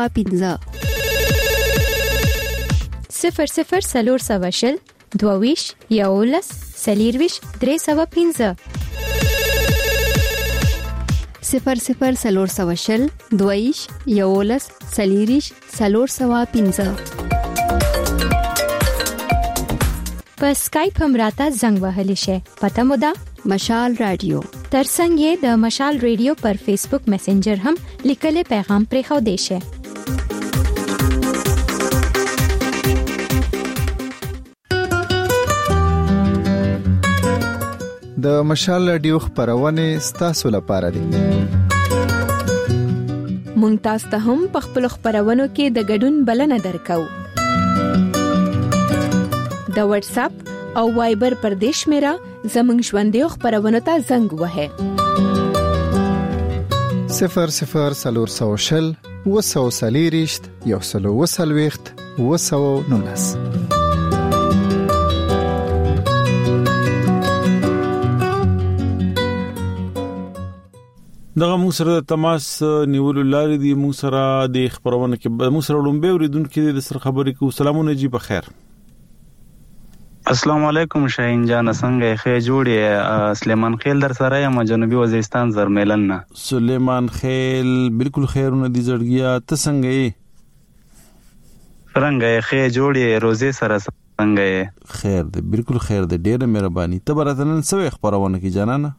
پینځه صفر صفر سلور سواشل دوویش یولس سلیرویش درې سوا پینځه صفر صفر سلور سواشل دویش یولس سلیریش سلور سوا پینځه په سکایپ هم راته زنګ وهلی شي. پته مو ده مشال رادیو ترڅنګ یې د مشال رادیو پر فیسبوک میسنجر هم لیکل پیغام پرې خو دی شي. د مشال رادیو خبرونه ستاسو لپاره دي. مونږ تاسو ته هم په خپل خبرونو کې د ګډون بلنه درکو. د واتس اپ او وایبر پر دیش میرا زمنګ ژوندې خبرونه ته زنګ وهه صفر صفر سلور سوشل وسو سلیریشت یو سلو وسلويخت وسو نونس دغه موږ سره تماس نیول لاري دی موږ سره د خبرونه کې موږ سره لومبه اوریدونکو د سر خبرې کو سلامونه جی په خیر. السلام علیکم شاهین جان څنګه ښه جوړې سلیمان خیل در سره یم جنوبي وزیرستان زرمیلن نه. سلیمان خیل بالکل خیرونه دي زړګیا ته څنګه یې؟ څنګه ښه جوړې روزي سره څنګه یې؟ خیر دی بالکل خیر دی ډېره مهرباني. ته برته نن څه خبرونه کې جانانه؟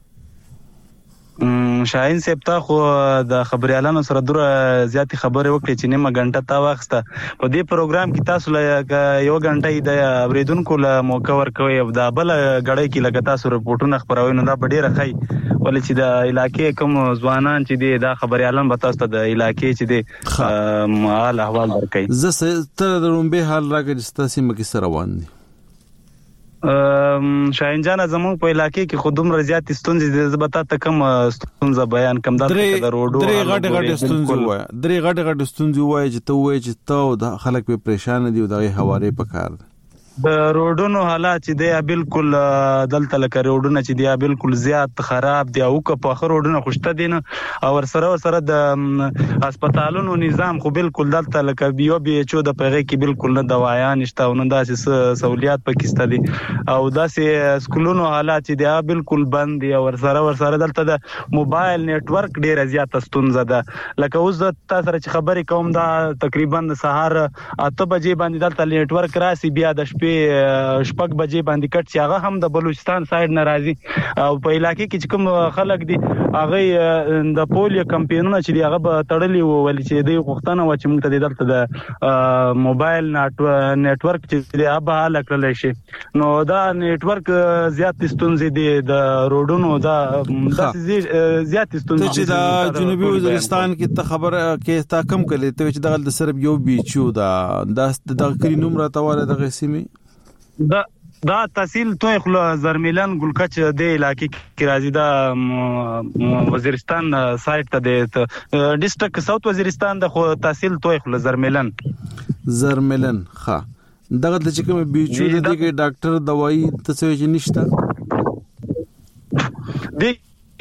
شاهین صاحب ته خو د خبريالانو سره دوره زیاتې خبرې وکړې چې نیمه غنټه تا واخسته. په دې پروګرام کې تاسو له یو غنټه د اوریدونکو له موقع ورکوي او د بل غړې کې لګا تاسو رپورټونه خبروي نو دا ډېره ښه ولې چې د علاقې کوم ځوانان چې دي دا خبريالان به تاسو ته د علاقې چې دي حال احوال ورکوي. زه ته د رومبه حال راګه چې تاسو مکه سره روان دي. شاهین جان زموږ په علاقې کې خودم رضایت ستونزې د زبتا ته کم ستونزه بیان کم د روډو درې غټ غټ ستونزې وای درې غټ غټ ستونزې وای چې ته وای چې ته د خلک په پریشان دي او د حواله په کار د روډونو حالات چې دی بالکل دلته لکه روډونه چې دی بالکل زیات خراب دی او که په روډونو خوشته دي نه او سره سره د هسپتالونو نظام خو بالکل دلته لکه بیو بي اچ او د پیغه کې بالکل نه دوايان نشته او نه داسې سہولیات پکې دي او داسې سکولونو حالات چې دی بالکل بند دي او سره سره دلته د موبایل نتورک ډیره زیات ستونزه ده. لکه اوس د تاسو سره خبرې کوم دا تقریبا سهار اته بجې باندې دلته نتورک راسي بیا د شپې شپږ بجې باندې کټ چې هغه هم د بلوچستان سایډ ناراضي او په علاقې کې چې کوم خلک دي هغه د پولیو کمپاینونه چې هغه به تړلي وو ولې چې دوی غوښتنه و چې موږ ته دلته د موبایل نتورک چې دی هغه حل کړل شي نو دا نتورک زیات ستونزې دي د روډونو دا زیات ستونزې چې د جنوبي وزیرستان کې ته خبر کې تا کم کړي ته چې دغه د سرب یو بیچو دا د کلی نوم راټواله د غسیمي دا دا تحصیل توي خل زرمیلان ګلکچ د علاقې کې راځي دا وزیرستان سایت ته د ډیسټریکټ ساوث وزیرستان د تحصیل توي خل زرمیلان زرمیلان ښه دغه د چې کوم بیچو د دې ډاکټر دوايي تسوي نشته دی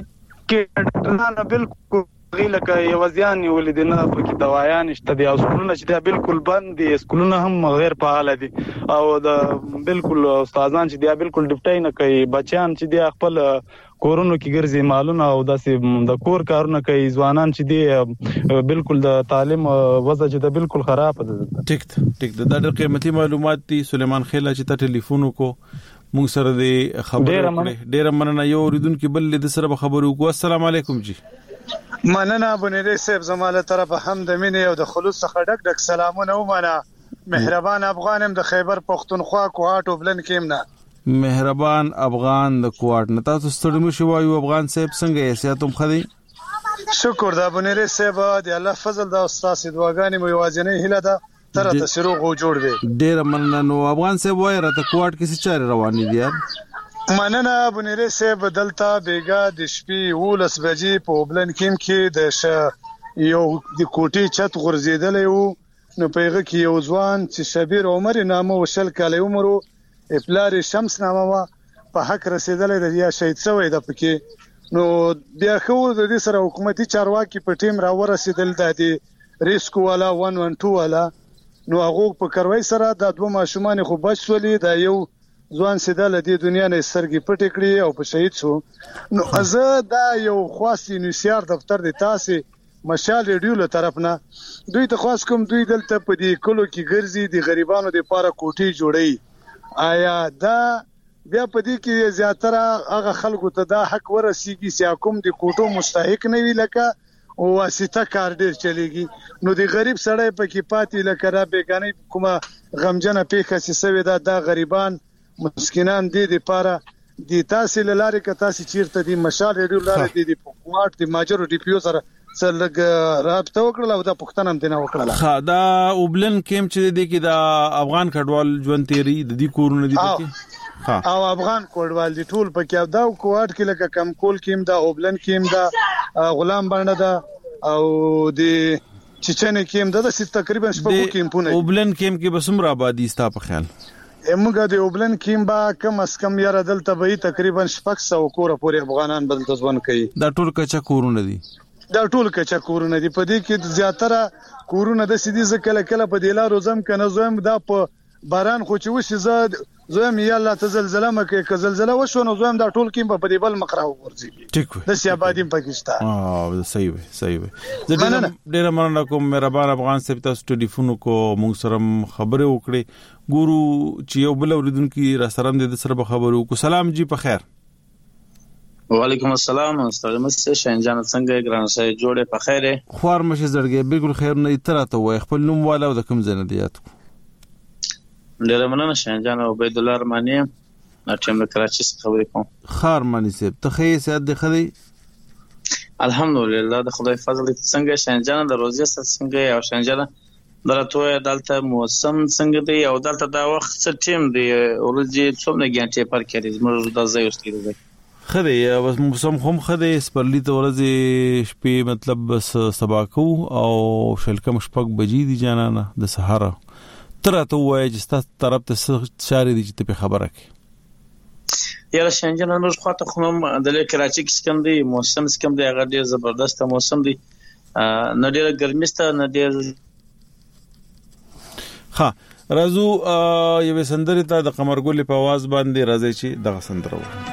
کې نه بالکل غیله کې یوازيان ولیدنه پکې دوايان شته دي او سکولونه چې دا بالکل بند دي سکولونه هم غیر فعال دي او د بالکل استادان چې دا بالکل ډیپټای نه کوي بچیان چې دا خپل کورونو کې ګرځي مالونه او داسې د کور کارونه کوي ځوانان چې دي بالکل د تعلیم وضع چې دا بالکل خراب ده. ټیک ټیک دا ډېر قیمتي معلومات دي. سلیمان خیل چې ته ټلیفون وکړو موږ سره د خبرې کړې ډېر مننه. یو اوریدونکو بل د سره خبرو وکړو. السلام علیکم جی. مننه بنيري صاحب زماله طرف هم د مینې او د خلوص څخه ډک ډک سلامونه ومنه. مهربان افغانم د خیبر پختونخوا کوهاټ وبلن کېمنه. مهربان افغان د کوهاټ نه تاسو ستړي مو شوایو افغان صاحب څنګه یې ساتم خدي؟ شکر د بنيري صاحب د الله فضل د استاد دعاګانې مو یوازینۍ هیله ده تر ته شروع غو جوړ وي. ډېر مننه. نو افغان صاحب وای راته کوهاټ کې څه چارې روانې دي یار؟ مننه بنيري صاحب دلته بیګا د شپې ولس بجې په وبلن کېم کې د ش یو د کوټي چت غورځیدلې وو نو پیغه کې یو ځوان چې شبیر عمر نامه وشل کاله عمرو افلار شمس نامه وا په حق رسیدلې د یا شهید شوی د پکې نو بیا خو د دې سره حکومتي چارواکي په ټیم را ورسېدل د دې ریسک والا یک سو دوه والا نو هغه په کاروي سره د دوه ماشومان خو بچولې د یو ځوان سیدل د دنیا نه سرګي پټ کړی او په شهید شو. نو ازه دا یو خاصی نوسیار دفتر د تاسو مشال ریډیو له طرف نه دوی ته خاص کوم دوی دلته په دې کلو کې ګرځي د غریبانو د لپاره کوټي جوړي آیا دا بیا په دې کې زیاتره هغه خلکو ته دا حق ورسیږي چې کوم د کوټو مستحق نه وي لکه او واسطه کار ډیر چلیږي نو د غریب سړی په کې پاتې لکه را بیگانې کومه غمجنه پیخه چې سوي دا د غریبان مسکینان دي د لپاره د تاسو لاره کې تاسو چیرته د مشال ریډیو لاره دي د حکومت د ماجرو ډي پی او سره سلګ رابطه وکړه او د پښتنه هم دینه وکړه. خا دا وبلن کېم چې د کې د افغان کډوال ژوند تیری د دې کورونه دي ها او افغان کډوال دي ټول پکې دا کوټ کې لکه کم کول کېم دا وبلن کېم دا غلام باندې دا او د چچنه کېم دا د تقریبا شپږ کېم پونه وبلن کېم کې بسمره آبادی ستا په خیال امګه د وبلن کېم با کم اس کم یاره دلته به تقریبا شپږ سو کور پورې افغانان بدل ځوان کوي. دا ټول کچا کورونه دي دا ټول کچا کورونه دي. په دې کې زیاتره کورونه د سیدي زکل کله په دې لارو زم کنه زم دا په باران خو چې وشي زه زم یا الله تزلزله مکه ک زلزله وشو نو زم دا ټول کې په دې بل مقراو ورځي. ټیک وي. د سیابادین پاکستان. اه صحیح وي صحیح وي. زه ډیر مننه کوم مهربان افغان صاحب تاسو ټلیفون کو موږ سره خبرې وکړې. ګورو چې یو بل اوریدونکو را سره د سره خبرو کو. سلام جی په خیر. وعلیکم السلام. استاد مست شنجان څنګه ګران سره جوړه په خیره. خوار مشه زړګي بالکل خیر نه تراته وای خپل نوم والا د کوم ځای نه دیات. ډیر مننه شنجان عبید الله رحماني اټم کراچي څخه خبرې کوم. خار مانی صاحب ته خې سات د خدي الحمدلله د خدای فضل څنګه شنجان د روزي سره څنګه او شنجان درته دلته موسم څنګه دی او دلته دا وخت څه ټیم دی ورځي څومره غنټه پر کړي زموږ د ځای اوس کېږي خدي بس موسم هم خدي سپرلی ته ورځي شپې مطلب بس سبا کو او شلکم شپږ بجې دي جانانه د سهار ترته وای چې ستاسو طرف ته شاري دي چې په خبره کې یاره شنجان نور خواته خونم د کراچي کې څنګه دی موسم څنګه دی هغه ډیر زبردست موسم دی نه ډیر ګرمسته نه ډیر ها رازو یو سندره ته د قمرګل په आवाज باندې راځي چې دغه سندره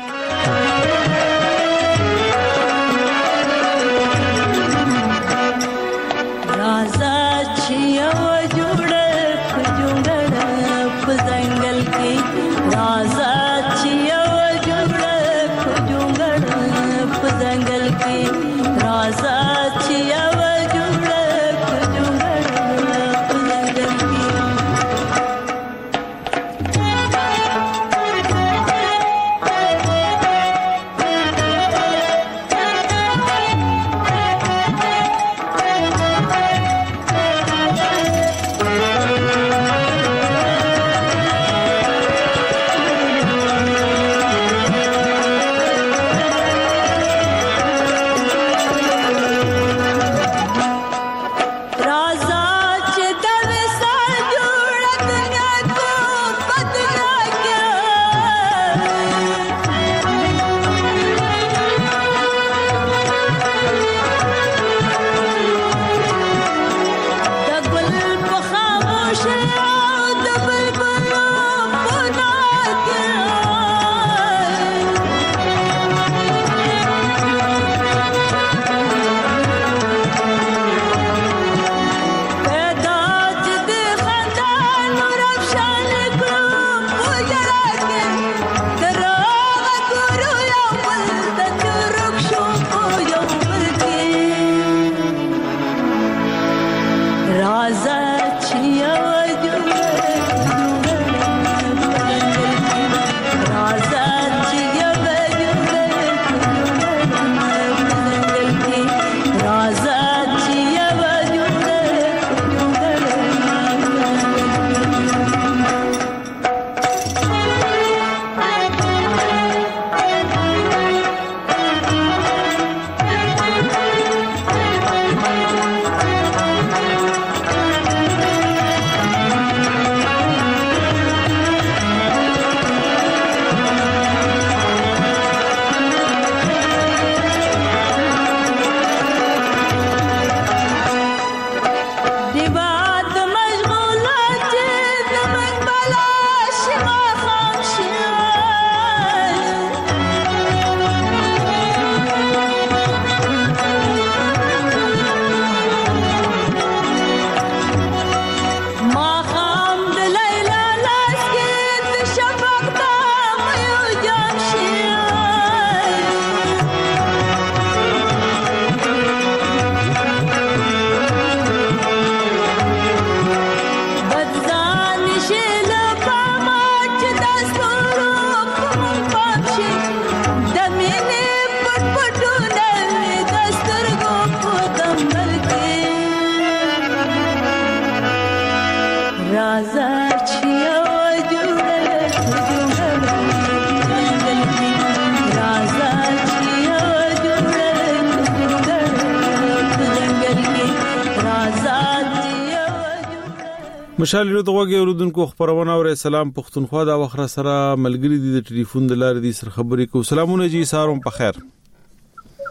مشال له دغه اوردونکو خبرونه او سلام پښتونخوا دا وخره سره ملګری دي د ټلیفون د لارې دي سره خبرې کو. سلامونه جی ساروم په خیر.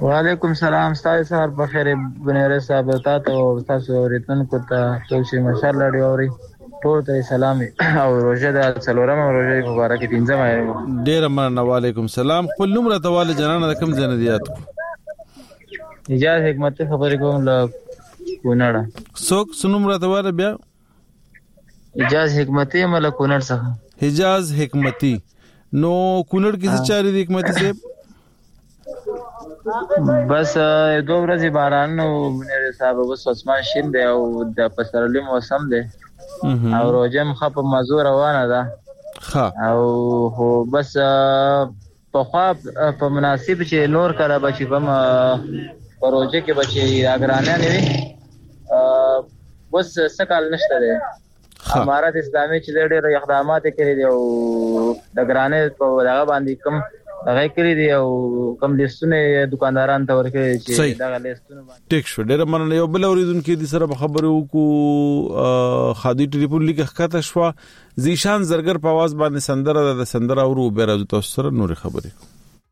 وعلیکم سلام. ستاسو سهار په خیر بنیر صاحب تاسو او تاسو ریتونکو ته ټول شي ماشاء الله ډیوري ټول ته سلام او روزه د څلورم روزه مبارک پنځم آی ډیر مننه. وعلیکم سلام. خپل نوم راته والي جنانه د کوم ځای دیات کو اجازه حکمت خبرې کوم له کونړ څوک سنوم راته واره بیا اجازه حکمتي مله کونړ څخه حجاز حکمتي. نو کونړ کې څه چاري د حکمتي صاحب؟ بس دو ورځې باران او بنیر صاحب بس اسمان شین دی او د پسرلی موسم دی او روزه مخ په مزور روانه ده ښه او هو بس په خوا په مناسب چې نور کړه بچي په روزه کې بچي اگرانه نه وي بس سکال نشته دی. امارات اسلامي چې ډېر اقدامات کړي دي او د ګرانې په دغه باندې کوم هغه کړی دی او کوم لیستونه دکانداران ته ورکړي چې دا لیستونه باندې ټیک شو. ډېر مننه. یو بل اوریدونکو د سره خبرو کو خادي ټلیفون لیک ښکته شو زیشان زرګر په आवाज باندې سندره د سندره ورو به راځو تاسو سره نور خبرې.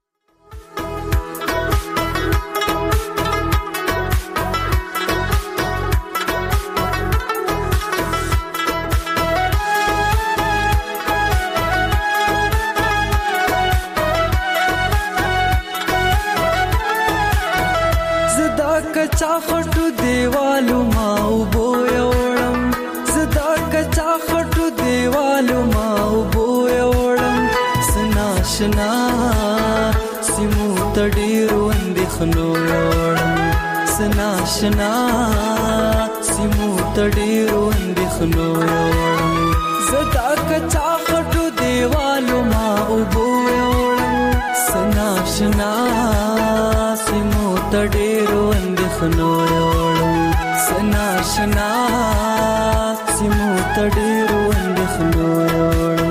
کچا خټو دیوالو ما وبو یوړم زدا کچا خټو دیوالو ما وبو یوړم سناشنا سیمو تډیرو اندخنو یوړم سناشنا سیمو تډیرو اندخنو یوړم زدا کچا خټو دیوالو ما وبو یوړم سناشنا سیمو تډیرو اندخنو یوړم سناشنا سیمو تډیرو اندخنو یوړم.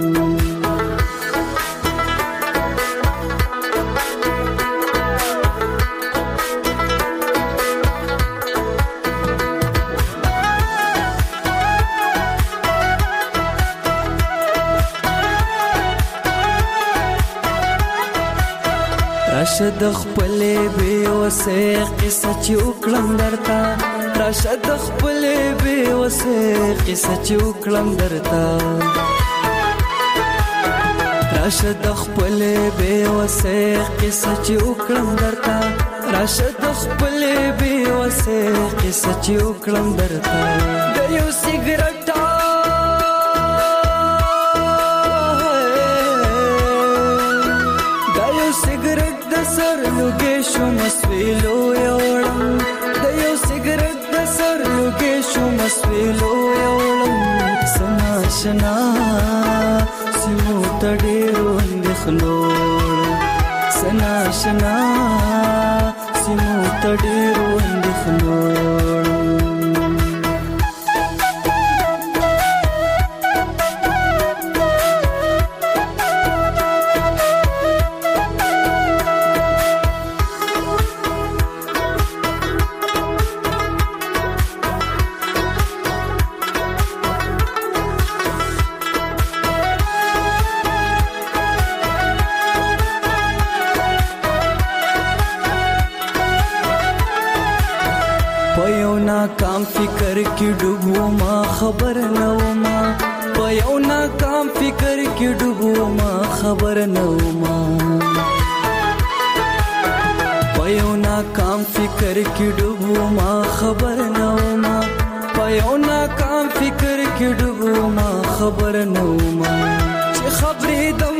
راشد خپلې به وسه قصه چوکلم درتا راشد خپلې به وسه قصه چوکلم درتا راشد خپلې به وسه قصه چوکلم درتا راشد خپلې به وسه قصه چوکلم درتا د یو سیګریټ سر لوګې شو مسویلو یوړم د یو سیګریټ د سر لوګې شو مسویلو یوړم سناشنا سیمو تډیرو اندخنو سناشنا سیمو تډیرو اندخنو کام فکر کی ډوبو ما خبر نو ما پيو نا کام فکر کی ډوبو ما خبر نو ما پيو نا کام فکر کی ډوبو ما خبر نو ما پيو نا کام فکر کی ډوبو ما خبر نو ما چې خبرې دم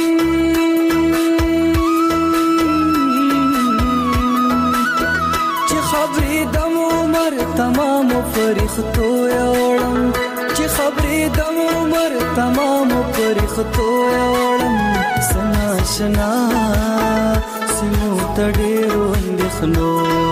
چې خبرې دم تمام فرښتو یوړم چې خبرې د عمر تمام فرښتو یوړم سناشنا سیمو تډیرو اندخنو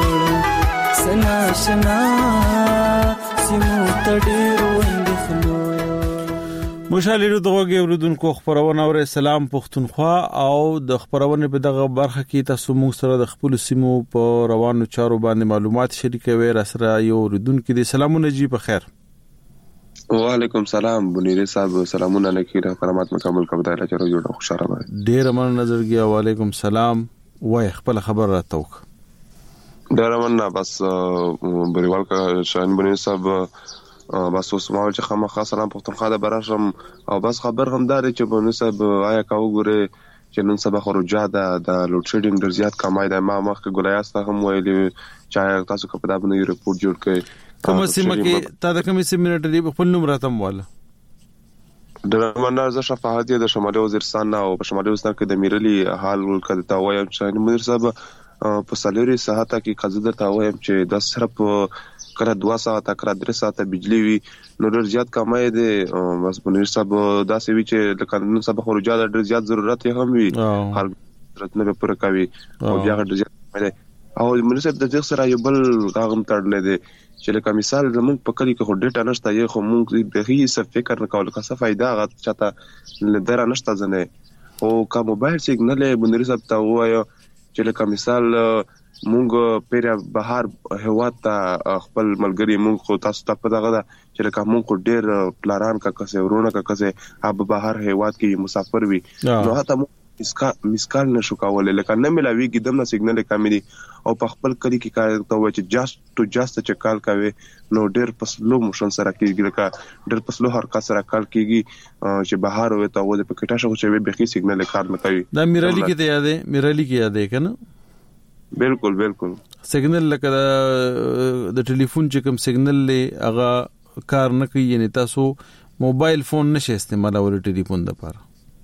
سناشنا سیمو تډیرو اندخنو. مشالې دغه اوریدونکو خبرونه اور سلام پښتونخوا او د خبرونه په دغه برخه کې تاسو موږ سره د خپل سیمو په روانو چارو باندې معلومات شریکوي. را سره یو اوریدونکو دي سلامونه جی په خیر. وعلیکم سلام بنیر صاحب سلامونه لکه فرمات مکمل کبدای لا چرو جوړه خوشاله وای ډیر من نظر گیا. وعلیکم سلام وای خپل خبر راته وک ډېر مننه. بس بریوال کا شاهین بني صاحب بس اوس ما چې خامخا سلام پښتونخوا د براشم او بس خبر هم دار چې بني صاحب آیا کا وګوره چې نن سبا خروجا د د لوډ شیډینګ ډېر زیات کمای د ما مخکې ګولایاسته هم ویلي چې تاسو کو په دا باندې ریپورت جوړ کړئ. کوم سیمه کې تا د کوم سیمه نټلی خپل نوم راته مواله د منار ز شفاعت د شمالي وزیرستان او په شمالي وزیرستان کې د میرلی حال ولکد تا وایم چې مدیر صاحب په سالوري ساعت کې قزدر تا وایم چې د صرف کړه دوه ساعت کړه درې ساعت بجلی وی نو ډېر زیات کمای دي. بس مدیر صاحب دا سوي چې د قانون سبا خروجا د ډېر زیات ضرورت یې هم وي حال ضرورت نه پوره کوي او بیا ډېر زیات دی او مدیر صاحب د دې سره یو بل کاغم تړلې دي چې لکه مثال زموږ په کلی کې خو ډېټا نشته یې خو موږ به هیڅ څه فکر نه کول څه فائدہ غت چاته لدره نشته ځنه او کا موبایل سیګنل مدیر صاحب ته وایو چې لکه مثال مونږ پیره بهر هوا ته خپل ملګری مونږ خو تاسو ته پته غدا چې لکه مونږ ډېر پلاران کا کسه ورونه کا کسه اب بهر هوا کې مسافر وي نو هته مسکا مسکال نشو کولای لکه نه ملاویږي دمه سیګنل کامري او په خپل کلی کې کار ته وای چې جاست ټو جاست چې کال کوي نو ډېر پسلو موشن سره کېږي لکه ډېر پسلو حرکت سره کال کېږي چې بهر وي ته و د پکټا شو چې به بخي سیګنل کار نه کوي. دا میرالی کې ته یادې میرالی کې یادې کنه بالکل بالکل سیګنل لکه د ټلیفون چې کوم سیګنل له هغه کار نه کوي یعنی تاسو موبایل فون نشئ استعمالول ټلیفون د پاره.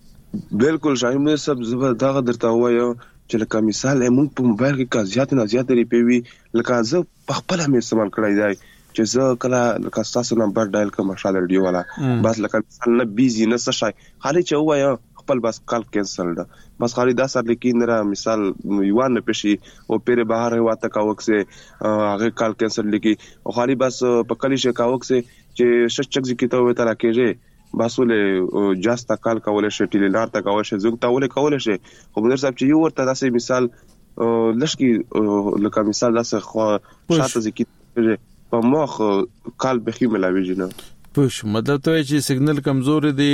بالکل شاهین صاحب زبر دا درته وایم چې لکه مثال موږ په موبایل کې کا زیات نه زیات لري پیوي لکه زه په خپل هم استعمال کړی دی چې زه کله لکه تاسو نمبر ډایل کوم شاله رادیو والا بس لکه مثال نه بیزی نه څه شي خالي چې وایم خپل بس کال کینسل ده بس خالي دا سره لیکین را مثال یوان نه پشي او پیره بهر هوا ته کا وکسه هغه کال کینسل لیکي او خالي بس په کلی شي کا وکسه چې شش چک ځکه ته وته راکېږي باسوله جاستا کال کول شي ټیلینار تا کول شي زوګ تا ول کول شي خو مدیر صاحب چې یو ورته داسې مثال لشکي لکه مثال داسې خو شاته ځکه په مخ کال بخي ملاوي نه پوش مطلب ته چې سیګنل کمزور دي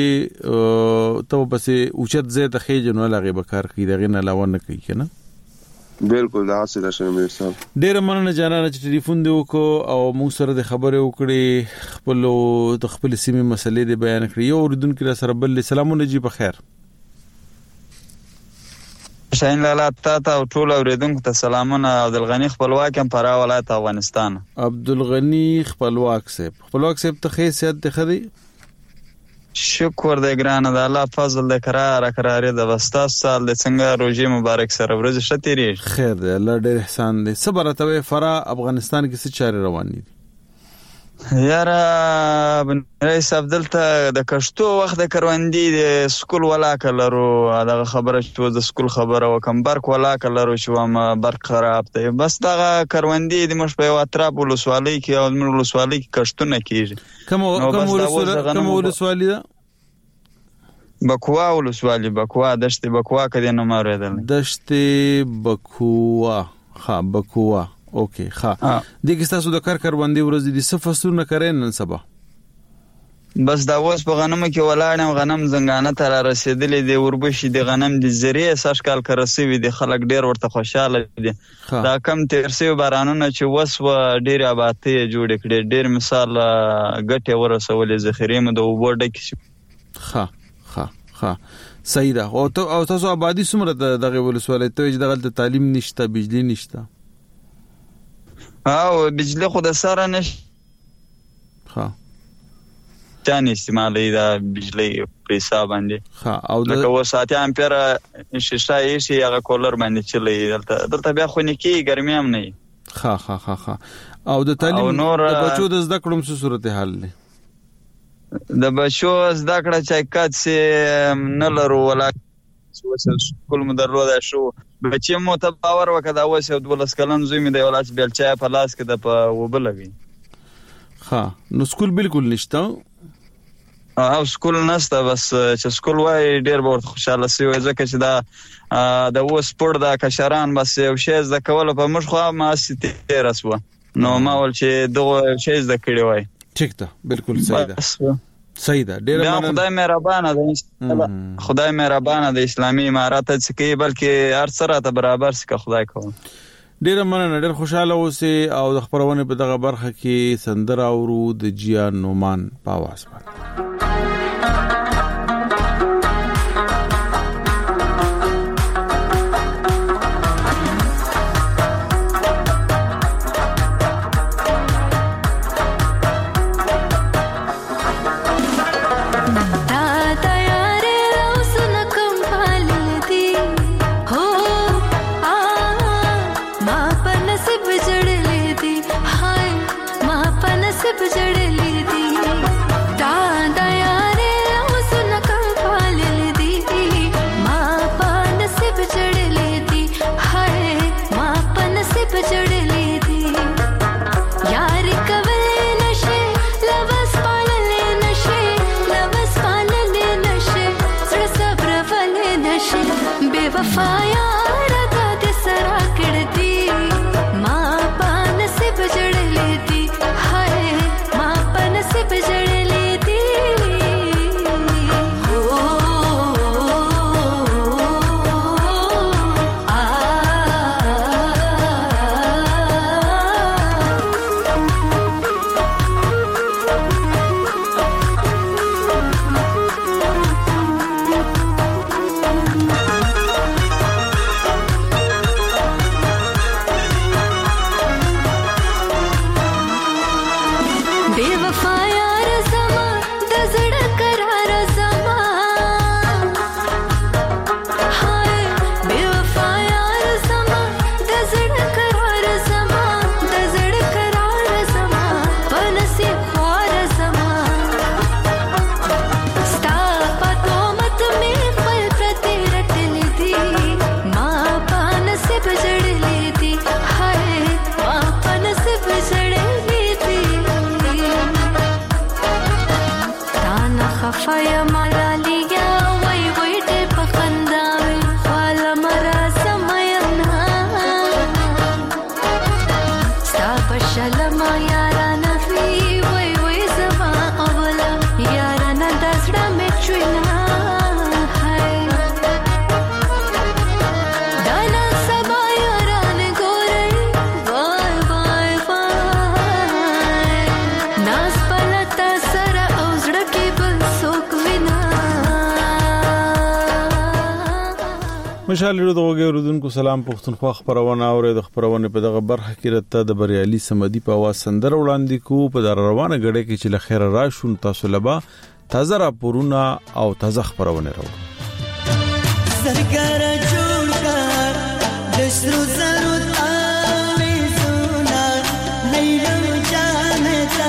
ته پسې اوچت زه د خېج نو لغه بکار کی دغه نه لاون نه کوي کنه بالکل دا څه د شنو میر صاحب ډیر مننه جانانه چې ټلیفون دی وکړو او موږ سره د خبرې وکړې خپل د خپل سیمې مسلې دی بیان کړې یو اوریدونکو را سره بل سلامونه جی په خیر شاین لالا تا او ټول اوریدونکو ته سلامونه عبدالغنی خپلواک هم پرا ولایت افغانستان عبدالغنی خپلواک صاحب خپلواک صاحب ته خیسیت د خدي شکر دې ګرانه د الله فضل دې قرار قرارې د وستا سال د څنګه روزي مبارک سره ورځ شتيري خیر دې الله ډېر احسان دې صبر ته فرا افغانستان کې څه چارې روان دي یاره بن رئیس عبدل ته د کشتو وخت د کروندې د سکول ولا کلرو دا خبره چې د سکول خبره وکم برک ولا کلرو چې ما برک خراب دی بس دا کروندې د مش په واتراب ولسوالۍ کې او د ولسوالۍ کې کشتونه کیږي کوم کوم ولسوالۍ کوم ولسوالۍ ده بکوا ولسوالۍ بکوا دشت بکوا کدي نه ماریدل دشت بکوا ها بکوا اوکے ها دغه تاسو د کار کاروندې ورځ دي څه فصلونه کړئ نن سبا بس دا اوس په غنمو کې ولاړم غنم زنګانه ته را رسیدلې دی وربشي د غنم د زریه ساش کال کرسوي دي خلک ډیر ورته خوشاله دي دا کم تیرسي بارانونه چې وسو ډیر آبادی جوړ کړي ډیر مثال ګټه ورسولې ذخیره مو د وبورډ کې ها ها ها صحیح ده او ته او تاسو آبادی څومره دغه ولسوالۍ ته چې دغه تعلیم نشته بجلی نشته او بجلی خود سره نش ها چان استعمالي دا بجلی په حساب باندې ها او د وساتي امپیر شیشه یې شي هغه کولر باندې چلی دلته دلته بیا خو نه کی ګرمي هم نه ها ها ها ها او د تعلیم د بچو د زده کړم څه صورت حال نه د بچو زده کړه چې کات سي نه لرو ولا سکول مدرلو دا شو بچي مو ته باور وکړه اوس یو دولس کلن زوی مې دی ولاس بیلچا په لاس کې د په وبلوي ها نو سکول بالکل نشته او سکول نشته بس چې سکول وای ډیر ورته خوشاله سي وای ځکه چې دا د و سپورت د کشران بس یو شی ز کول په مخ خو ما ستې رسو نو ما ول چې دغه شی ز کړی وای ټیک ده بالکل صحیح ده صحیح ده. ډیر مننه. خدای مهربانه ده، خدای مهربانه د اسلامي امارات څخه کې بلکې هر سره ته برابر سکه خدای کوم. ډیر مننه، ډیر خوشاله اوسې او د خبرونه په دغه برخه کې سندره اورو د جیان نومان په आवाज باندې. مشالې د وګورونکو سلام پښتونخوا خبرونه او د خبرونه په دغه برخه کې رته د بریالي سمدي په आवाज سندر وړاندې کو په در روانه غړې کې چې لخر راشون تاسو لبا تازه راپورونه او تازه خبرونه راو سرګر جوړ کړ د شرو زرو تاوي سونا لیلو جانتا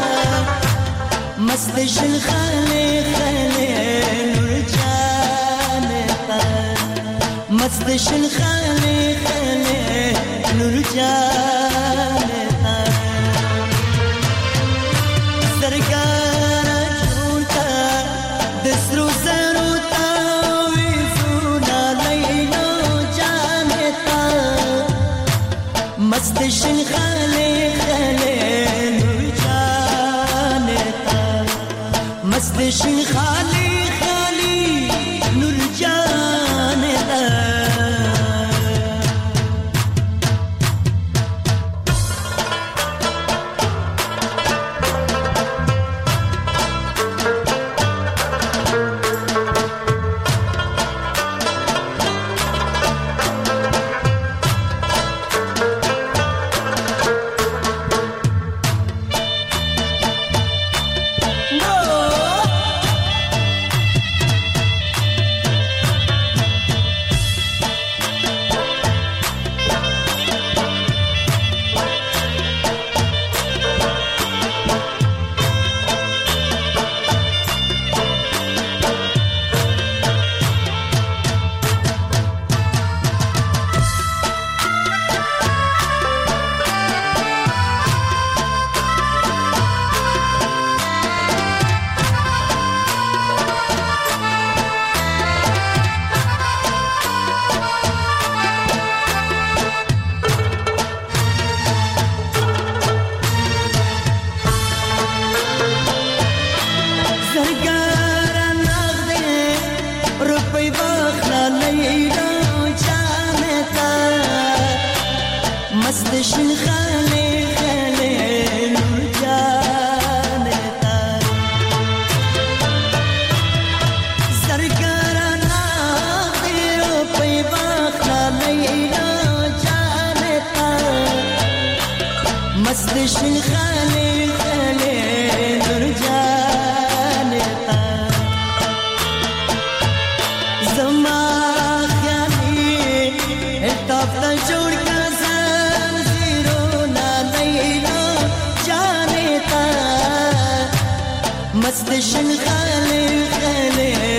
مست شل خاله خاله نور جانتا مست شل خاله خاله نور جانتا سرګر جوړ کړ د شرو زرو مست شن خاله خاله نور جانتا مست شن خاله خاله نور جانتا شین خاله خاله نور جانتا زرګرانا پیرو په باخنا لیلا جانتا مست شین خاله خاله نور جانتا زما خیالي الطاف ته جوړ کا مست شن خاله خاله